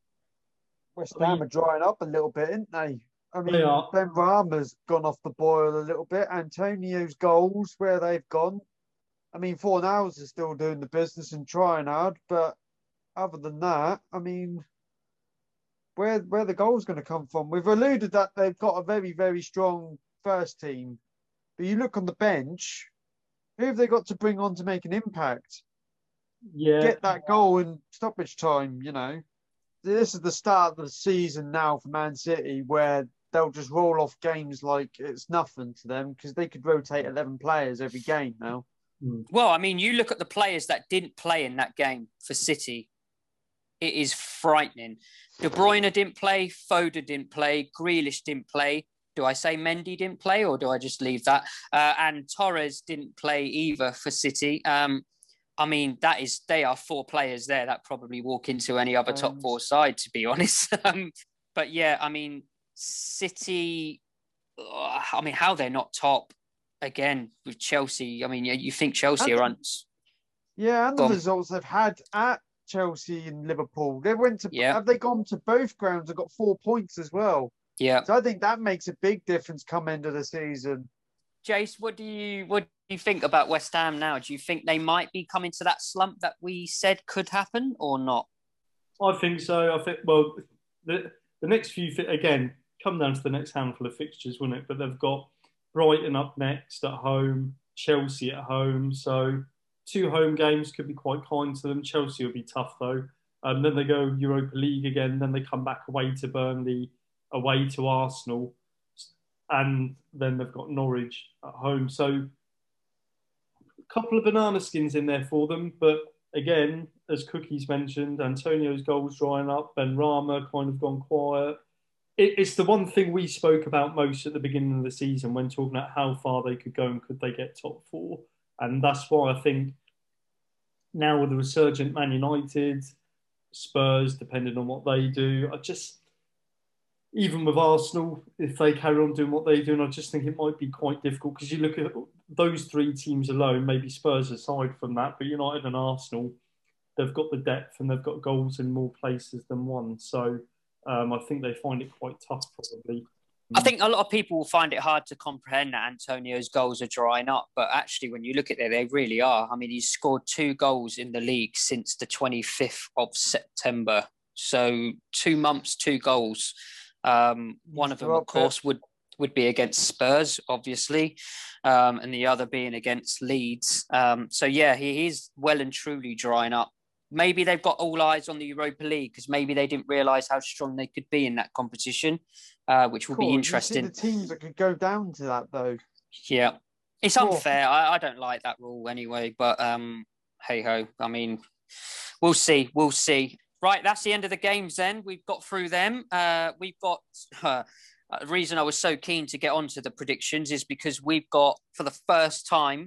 Speaker 3: West Ham are drying up a little bit, aren't they? I mean, Ben Rama's gone off the boil a little bit. Antonio's goals, where they've gone. I mean, Fornals is still doing the business and trying hard, but other than that, I mean, where where the goal's going to come from? We've alluded that they've got a very, very strong first team, but you look on the bench, who have they got to bring on to make an impact?
Speaker 4: Yeah,
Speaker 3: get that goal in stoppage time. You know, this is the start of the season now for Man City, where they'll just roll off games like it's nothing to them because they could rotate eleven players every game now.
Speaker 1: Well, I mean, you look at the players that didn't play in that game for City. It is frightening. De Bruyne didn't play. Foden didn't play. Grealish didn't play. Do I say Mendy didn't play, or do I just leave that? Uh, and Torres didn't play either for City. Um, I mean, that is they are four players there that probably walk into any other top four side, to be honest. um, but yeah, I mean, City. Uh, I mean, how they're not top again with Chelsea. I mean, you, you think Chelsea
Speaker 3: and,
Speaker 1: are on?
Speaker 3: Yeah, and the results they've had at Chelsea and Liverpool. They went to yeah. have they gone to both grounds and got four points as well?
Speaker 1: Yeah.
Speaker 3: So I think that makes a big difference come end of the season.
Speaker 1: Jace, what do you what do you think about West Ham now? Do you think they might be coming to that slump that we said could happen or not?
Speaker 4: I think so. I think well, the the next few again come down to the next handful of fixtures, wouldn't it? But they've got Brighton up next at home, Chelsea at home, so. Two home games could be quite kind to them. Chelsea will be tough, though. Um, then they go Europa League again. Then they come back away to Burnley, away to Arsenal. And then they've got Norwich at home. So a couple of banana skins in there for them. But again, as Cookies mentioned, Antonio's goals drying up. Ben Rama kind of gone quiet. It, it's the one thing we spoke about most at the beginning of the season when talking about how far they could go and could they get top four. And that's why I think now with the resurgent Man United, Spurs, depending on what they do, I just, even with Arsenal, if they carry on doing what they do, and I just think it might be quite difficult because you look at those three teams alone, maybe Spurs aside from that, but United and Arsenal, they've got the depth and they've got goals in more places than one. So um, I think they find it quite tough probably.
Speaker 1: I think a lot of people will find it hard to comprehend that Antonio's goals are drying up, but actually when you look at it, they really are. I mean, he's scored two goals in the league since the twenty-fifth of September. So two months, two goals. Um, one of them, of course, would, would be against Spurs, obviously, um, and the other being against Leeds. Um, so, yeah, he is well and truly drying up. Maybe they've got all eyes on the Europa League because maybe they didn't realise how strong they could be in that competition, uh, which will cool. be interesting.
Speaker 3: You see the teams that could go down to that, though.
Speaker 1: Yeah. It's unfair. I, I don't like that rule anyway, but um, hey-ho. I mean, we'll see. We'll see. Right, that's the end of the games then. We've got through them. Uh, we've got... Uh, the reason I was so keen to get onto the predictions is because we've got, for the first time,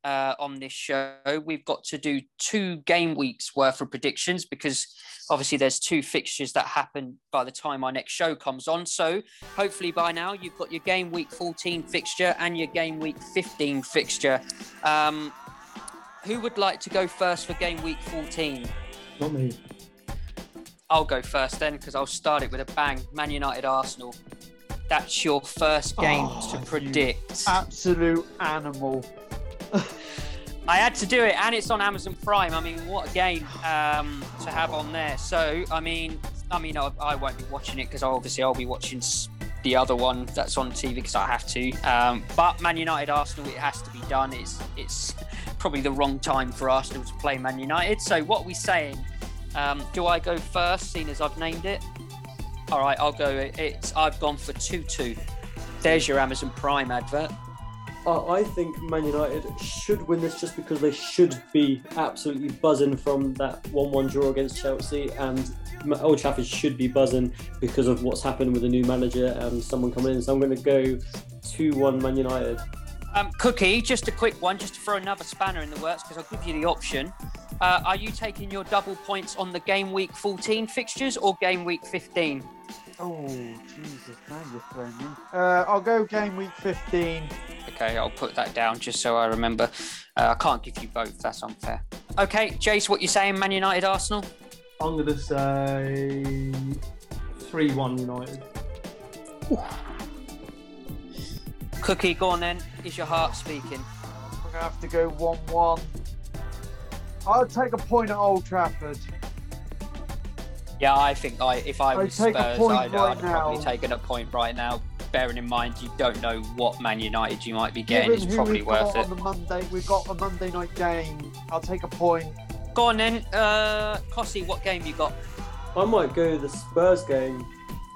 Speaker 1: uh, on this show, we've got to do two game weeks worth of predictions because obviously there's two fixtures that happen by the time our next show comes on. So hopefully by now you've got your game week fourteen fixture and your game week fifteen fixture. Um, who would like to go first for game week fourteen?
Speaker 4: Not me.
Speaker 1: I'll go first then because I'll start it with a bang. Man United Arsenal. That's your first game
Speaker 3: Oh,
Speaker 1: to
Speaker 3: you
Speaker 1: predict.
Speaker 3: Absolute animal.
Speaker 1: I had to do it, and it's on Amazon Prime. I mean, what a game um, to have on there. So, I mean, I mean, I, I won't be watching it because obviously I'll be watching s- the other one that's on T V because I have to. Um, but Man United Arsenal, it has to be done. It's it's probably the wrong time for Arsenal to play Man United. So, what are we saying? Um, do I go first, seeing as I've named it? All right, I'll go. It's I've gone for two two. There's your Amazon Prime advert.
Speaker 2: Uh, I think Man United should win this just because they should be absolutely buzzing from that one one draw against Chelsea, and Old Trafford should be buzzing because of what's happened with the new manager and someone coming in. So I'm going to go two one Man United.
Speaker 1: Um, Cookie, just a quick one, just to throw another spanner in the works because I'll give you the option. Uh, are you taking your double points on the game week fourteen fixtures or game week fifteen?
Speaker 3: Oh, Jesus, now you're throwing me. Uh, I'll go game week fifteen.
Speaker 1: Okay, I'll put that down just so I remember. Uh, I can't give you both, that's unfair. Okay, Jace, what you saying, Man United, Arsenal?
Speaker 4: I'm going to say three one United.
Speaker 1: Cookie, go on then. Is your heart speaking?
Speaker 3: I'm going to have to go one one. I'll take a point at Old Trafford.
Speaker 1: Yeah, I think I, if I
Speaker 3: I'd
Speaker 1: was
Speaker 3: take a
Speaker 1: Spurs,
Speaker 3: point
Speaker 1: I'd,
Speaker 3: right
Speaker 1: I'd probably
Speaker 3: now.
Speaker 1: taken a point right now. Bearing in mind you don't know what Man United you might be getting,
Speaker 3: Given
Speaker 1: it's
Speaker 3: who
Speaker 1: probably
Speaker 3: we've
Speaker 1: worth
Speaker 3: got
Speaker 1: it.
Speaker 3: on the Monday, we've got a Monday night game. I'll take a point.
Speaker 1: Go on then, uh, Cossie, what game you got?
Speaker 2: I might go the Spurs game.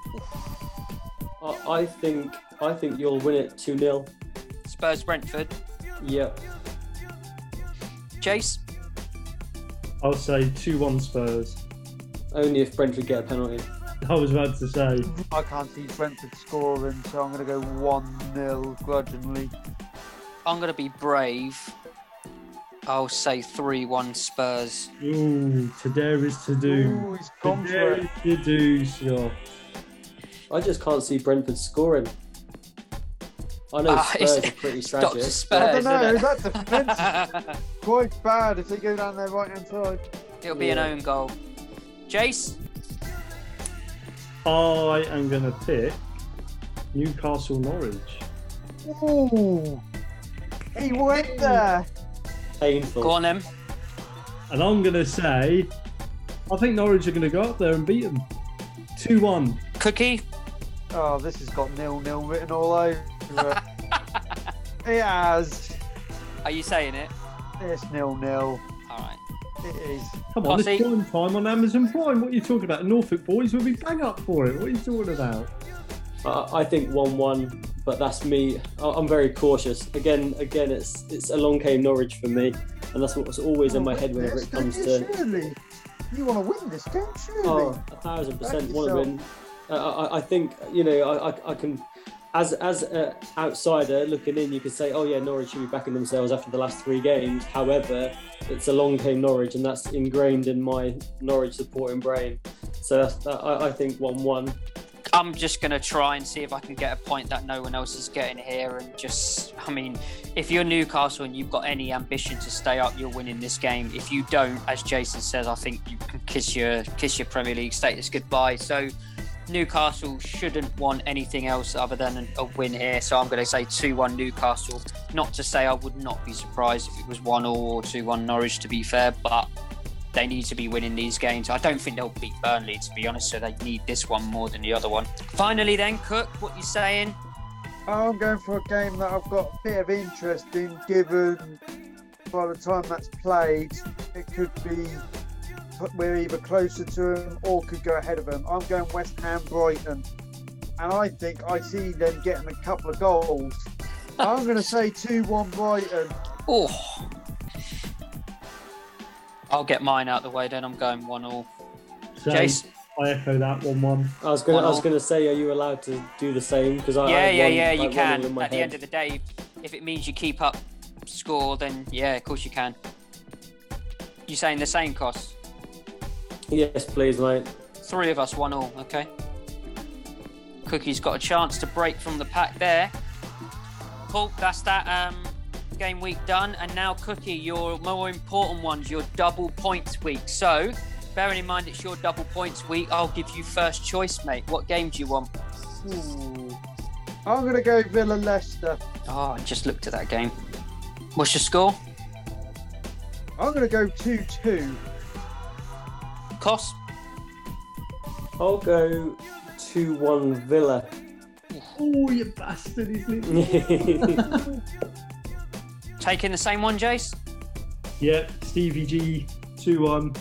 Speaker 2: I, I think I think you'll win it two nil.
Speaker 1: Spurs Brentford.
Speaker 2: Yep.
Speaker 1: Jace?
Speaker 4: I'll say two one Spurs.
Speaker 2: Only if Brentford get a penalty.
Speaker 4: I was about to say.
Speaker 3: I can't see Brentford scoring, so I'm going to go one nil grudgingly.
Speaker 1: I'm going to be brave. I'll say three one Spurs.
Speaker 4: Ooh, to dare is to do.
Speaker 3: Ooh, he's gone
Speaker 4: To
Speaker 3: for
Speaker 4: dare
Speaker 3: it.
Speaker 4: is to do, Scott.
Speaker 2: I just can't see Brentford scoring. I know
Speaker 1: Ah,
Speaker 2: Spurs
Speaker 1: it's-
Speaker 2: are pretty
Speaker 1: it's Doctor
Speaker 2: tragic.
Speaker 1: Spurs.
Speaker 3: I don't know,
Speaker 1: isn't it?
Speaker 3: that defence is quite bad if they go down their right hand side.
Speaker 1: It'll be an
Speaker 2: Yeah.
Speaker 1: own goal. Jace?
Speaker 4: I am going to pick Newcastle Norwich.
Speaker 3: Ooh, he went there.
Speaker 2: Painful.
Speaker 1: Go on then.
Speaker 4: And I'm going to say, I think Norwich are going to go up there and beat them. two one.
Speaker 1: Cookie?
Speaker 3: Oh, this has got nil nil written all over it. It has.
Speaker 1: Are you saying it?
Speaker 3: It's nil nil.
Speaker 1: All right.
Speaker 3: It is.
Speaker 4: Come on,
Speaker 1: Posse.
Speaker 4: it's prime time on Amazon Prime. What are you talking about? Norfolk boys will be bang up for it. What are you talking about?
Speaker 2: Uh, I think one one, but that's me. I- I'm very cautious. Again, again, it's it's along came Norwich for me, and that's what's always in my head whenever
Speaker 3: Yes,
Speaker 2: it comes
Speaker 3: don't you,
Speaker 2: to.
Speaker 3: surely. You want to win this game, surely.
Speaker 2: Oh, a thousand percent
Speaker 3: Back
Speaker 2: want to
Speaker 3: yourself.
Speaker 2: win. Uh, I, I think you know I, I, I can, as as an outsider looking in, you could say, oh yeah, Norwich should be backing themselves after the last three games. However, it's along came Norwich, and that's ingrained in my Norwich supporting brain. So that's, that, I, I think one one.
Speaker 1: I'm just going to try and see if I can get a point that no one else is getting here. And just, I mean, if you're Newcastle and you've got any ambition to stay up, you're winning this game. If you don't, as Jason says, I think you can kiss your kiss your Premier League status goodbye. So Newcastle shouldn't want anything else other than a win here. So I'm going to say two one Newcastle. Not to say I would not be surprised if it was one all or two one Norwich, to be fair, but they need to be winning these games. I don't think they'll beat Burnley, to be honest, so they need this one more than the other one. Finally then, Cook, what you saying?
Speaker 3: I'm going for a game that I've got a bit of interest in, given by the time that's played, it could be we're either closer to them or could go ahead of them. I'm going West Ham Brighton, and I think I see them getting a couple of goals. I'm going to say two one Brighton.
Speaker 1: Oh, I'll get mine out of the way then. I'm going one all.
Speaker 4: So
Speaker 1: Jace?
Speaker 4: I echo that one one.
Speaker 2: I was gonna
Speaker 1: One
Speaker 2: I was
Speaker 1: all.
Speaker 2: gonna say, are you allowed to do the same? Because I I
Speaker 1: Yeah,
Speaker 2: had
Speaker 1: yeah,
Speaker 2: one-
Speaker 1: yeah,
Speaker 2: I
Speaker 1: you
Speaker 2: had one all
Speaker 1: can.
Speaker 2: in my
Speaker 1: At the
Speaker 2: head.
Speaker 1: end of the day, if it means you keep up score, then yeah, of course you can. You saying the same, Cos?
Speaker 2: Yes, please, mate.
Speaker 1: Three of us, one all, okay? Cookie's got a chance to break from the pack there. Cool, that's that um, game week done. And now, Cookie, your more important ones, your double points week. So, bearing in mind it's your double points week, I'll give you first choice, mate. What game do you want?
Speaker 3: Ooh. I'm going to go Villa Leicester.
Speaker 1: Oh, I just looked at that game. What's your score?
Speaker 3: I'm going to go two two.
Speaker 1: Cos?
Speaker 2: I'll go two one Villa.
Speaker 4: Oh, you bastard, isn't it?
Speaker 1: Taking the same one, Jace?
Speaker 4: Yeah, Stevie G, two one.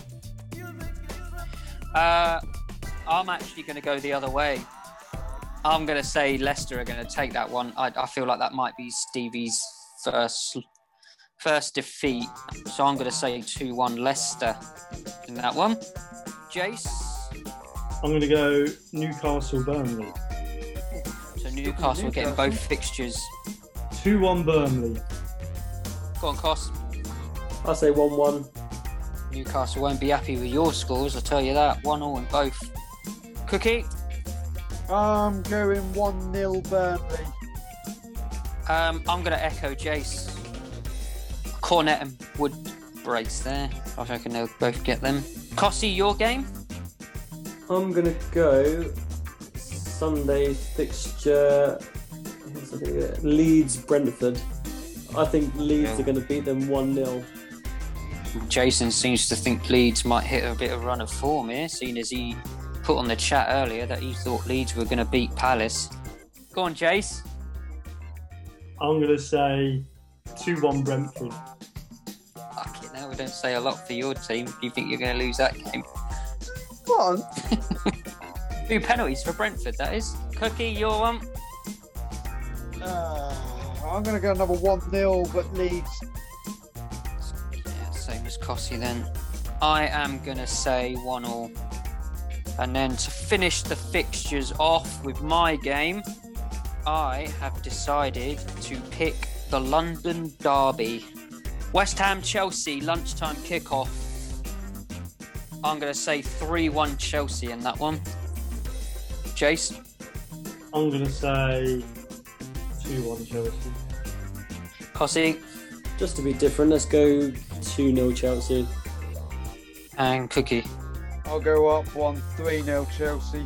Speaker 1: Uh, I'm actually going to go the other way. I'm going to say Leicester are going to take that one. I, I feel like that might be Stevie's first first defeat. So I'm going to say two one Leicester in that one. Jace?
Speaker 4: I'm going to go Newcastle Burnley.
Speaker 1: So Newcastle are getting both fixtures.
Speaker 4: two one Burnley.
Speaker 1: Go on, Cos.
Speaker 2: I'll say one one.
Speaker 1: Newcastle won't be happy with your scores, I'll tell you that. One all in both. Cookie?
Speaker 3: I'm going one nil Burnley.
Speaker 1: Um, I'm going to echo Jace. Cornet and Wood brace there. I reckon they'll both get them. Cossie, your game?
Speaker 2: I'm going to go Sunday fixture. Leeds Brentford. I think Leeds
Speaker 1: Yeah.
Speaker 2: are going to beat them one nil.
Speaker 1: Jason seems to think Leeds might hit a bit of run of form here, seeing as he put on the chat earlier that he thought Leeds were going to beat Palace. Go on, Jace.
Speaker 4: I'm going to say two one Brentford.
Speaker 1: Fuck it, now we don't say a lot for your team. Do you think you're going to lose that game?
Speaker 3: One.
Speaker 1: Two penalties for Brentford, that is. Cookie, your one?
Speaker 3: Uh, I'm going to go another one nil, but Leeds.
Speaker 1: Yeah, same as Cossie then. I am going to say one all. And then to finish the fixtures off with my game, I have decided to pick the London Derby. West Ham Chelsea lunchtime kickoff. I'm going to say three one Chelsea in that one. Jace?
Speaker 4: I'm going to say two one Chelsea.
Speaker 1: Cossie?
Speaker 2: Just to be different, let's go two nil Chelsea.
Speaker 1: And Cookie?
Speaker 3: I'll go up one three nil Chelsea.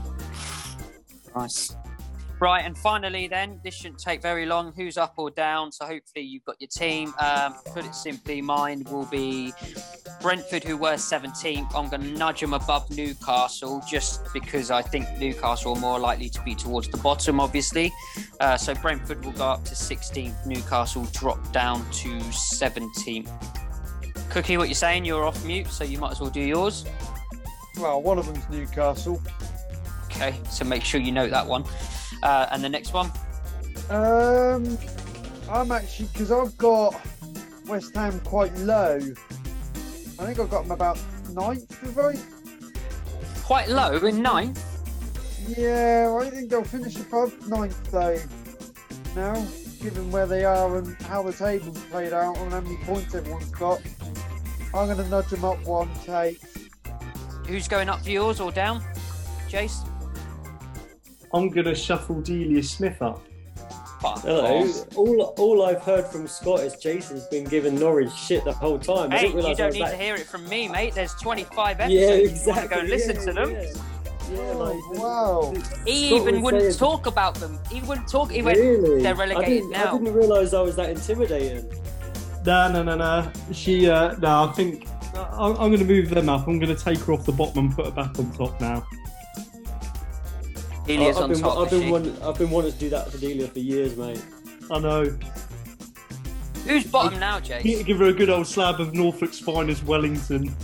Speaker 1: Nice. Right, and finally then, this shouldn't take very long. Who's up or down? So hopefully you've got your team. Um, put it simply, mine will be Brentford, who were seventeenth. I'm going to nudge them above Newcastle just because I think Newcastle are more likely to be towards the bottom, obviously. Uh, so Brentford will go up to sixteenth. Newcastle drop down to seventeenth. Cookie, what you're saying? You're off mute, so you might as well do yours.
Speaker 3: Well, one of them's Newcastle.
Speaker 1: Okay, so make sure you note that one. Uh, and the next one?
Speaker 3: Um, I'm actually, because I've got West Ham quite low. I think I've got them about ninth, have I?
Speaker 1: Quite low in ninth.
Speaker 3: Yeah, I think they'll finish above ninth though. Now, given where they are and how the table's played out and how many points everyone's got, I'm going to nudge them up one to eighth.
Speaker 1: Who's going up for yours or down? Jace?
Speaker 4: I'm going to shuffle Delia Smith up.
Speaker 1: Fuck
Speaker 2: Hello.
Speaker 1: off.
Speaker 2: All, all I've heard from Scott is Jason's been giving Norwich shit the whole time. I
Speaker 1: Hey,
Speaker 2: didn't
Speaker 1: you
Speaker 2: realise I
Speaker 1: don't
Speaker 2: was
Speaker 1: need
Speaker 2: that...
Speaker 1: to hear it from me, mate. There's twenty-five episodes.
Speaker 2: Yeah,
Speaker 1: You
Speaker 2: exactly.
Speaker 1: want to go and listen
Speaker 2: yeah,
Speaker 1: to them?
Speaker 2: Yeah, yeah like,
Speaker 3: Oh, wow.
Speaker 1: He
Speaker 2: Scott
Speaker 1: even
Speaker 2: was
Speaker 1: wouldn't
Speaker 2: saying-
Speaker 1: talk about them. He wouldn't talk. He went,
Speaker 2: Really?
Speaker 1: they're
Speaker 2: I
Speaker 1: relegated
Speaker 2: didn't, I
Speaker 1: now.
Speaker 2: didn't realise I was that intimidating.
Speaker 4: No, no, no, no. She, uh, no, I think I'm, I'm going to move them up. I'm going to take her off the bottom and put her back on top now.
Speaker 1: Delia's
Speaker 2: I've
Speaker 1: on
Speaker 2: been,
Speaker 1: top,
Speaker 2: I've
Speaker 1: is
Speaker 2: been,
Speaker 1: she?
Speaker 2: wanting, I've been wanting to do that for Delia for years, mate.
Speaker 4: I know.
Speaker 1: Who's bottom now, Jace?
Speaker 4: Give her a good old slab of Norfolk's finest Wellington.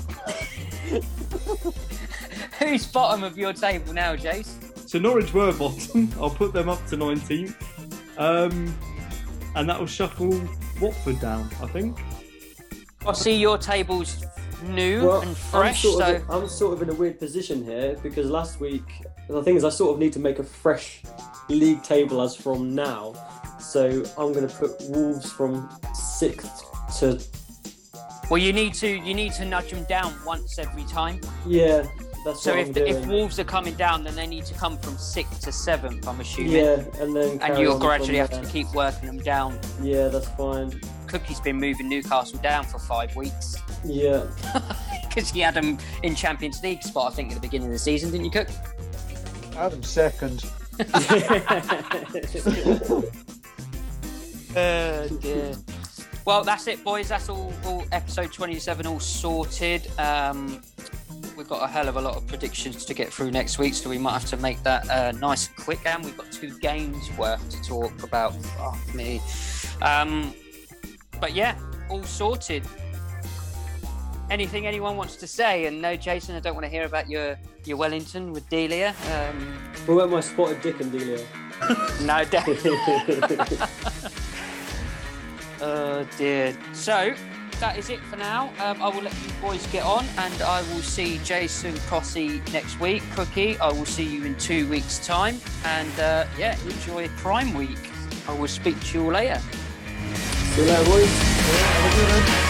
Speaker 1: Who's bottom of your table now, Jace?
Speaker 4: So Norwich were bottom. I'll put them up to nineteenth. Um, and that will shuffle Watford down, I think.
Speaker 1: I see your table's new
Speaker 2: Well,
Speaker 1: and
Speaker 2: I'm
Speaker 1: fresh,
Speaker 2: sort,
Speaker 1: so
Speaker 2: of, I'm sort of in a weird position here because last week, the thing is, I sort of need to make a fresh league table as from now. So I'm going to put Wolves from sixth to.
Speaker 1: Well, you need to you need to nudge them down once every time.
Speaker 2: Yeah, that's
Speaker 1: So
Speaker 2: what
Speaker 1: if
Speaker 2: I'm
Speaker 1: the,
Speaker 2: doing.
Speaker 1: if Wolves are coming down, then they need to come from sixth to seventh. I'm assuming.
Speaker 2: Yeah, and then.
Speaker 1: And
Speaker 2: carry
Speaker 1: you'll
Speaker 2: on
Speaker 1: gradually
Speaker 2: from
Speaker 1: have to
Speaker 2: there.
Speaker 1: keep working them down.
Speaker 2: Yeah, that's fine.
Speaker 1: Cookie's been moving Newcastle down for five weeks
Speaker 2: Yeah.
Speaker 1: because he had them in Champions League spot, I think, at the beginning of the season, didn't you, Cook?
Speaker 3: Adam second.
Speaker 1: Uh, dear. Well, that's it, boys. That's all, all episode twenty-seven all sorted. Um, we've got a hell of a lot of predictions to get through next week, so we might have to make that uh, nice and quick. And we've got two games worth to talk about. Fuck me. Um, but yeah, all sorted. Anything anyone wants to say? And no, Jason, I don't want to hear about your, your Wellington with Delia. Um,
Speaker 2: What about my spotted dick and Delia?
Speaker 1: no, definitely. Oh dear. So that is it for now. Um, I will let you boys get on, and I will see Jason Cossey next week. Cookie, I will see you in two weeks' time. And uh, yeah, enjoy Prime Week. I will speak to you all later.
Speaker 2: See you later, boys.
Speaker 3: Yeah, have a good one.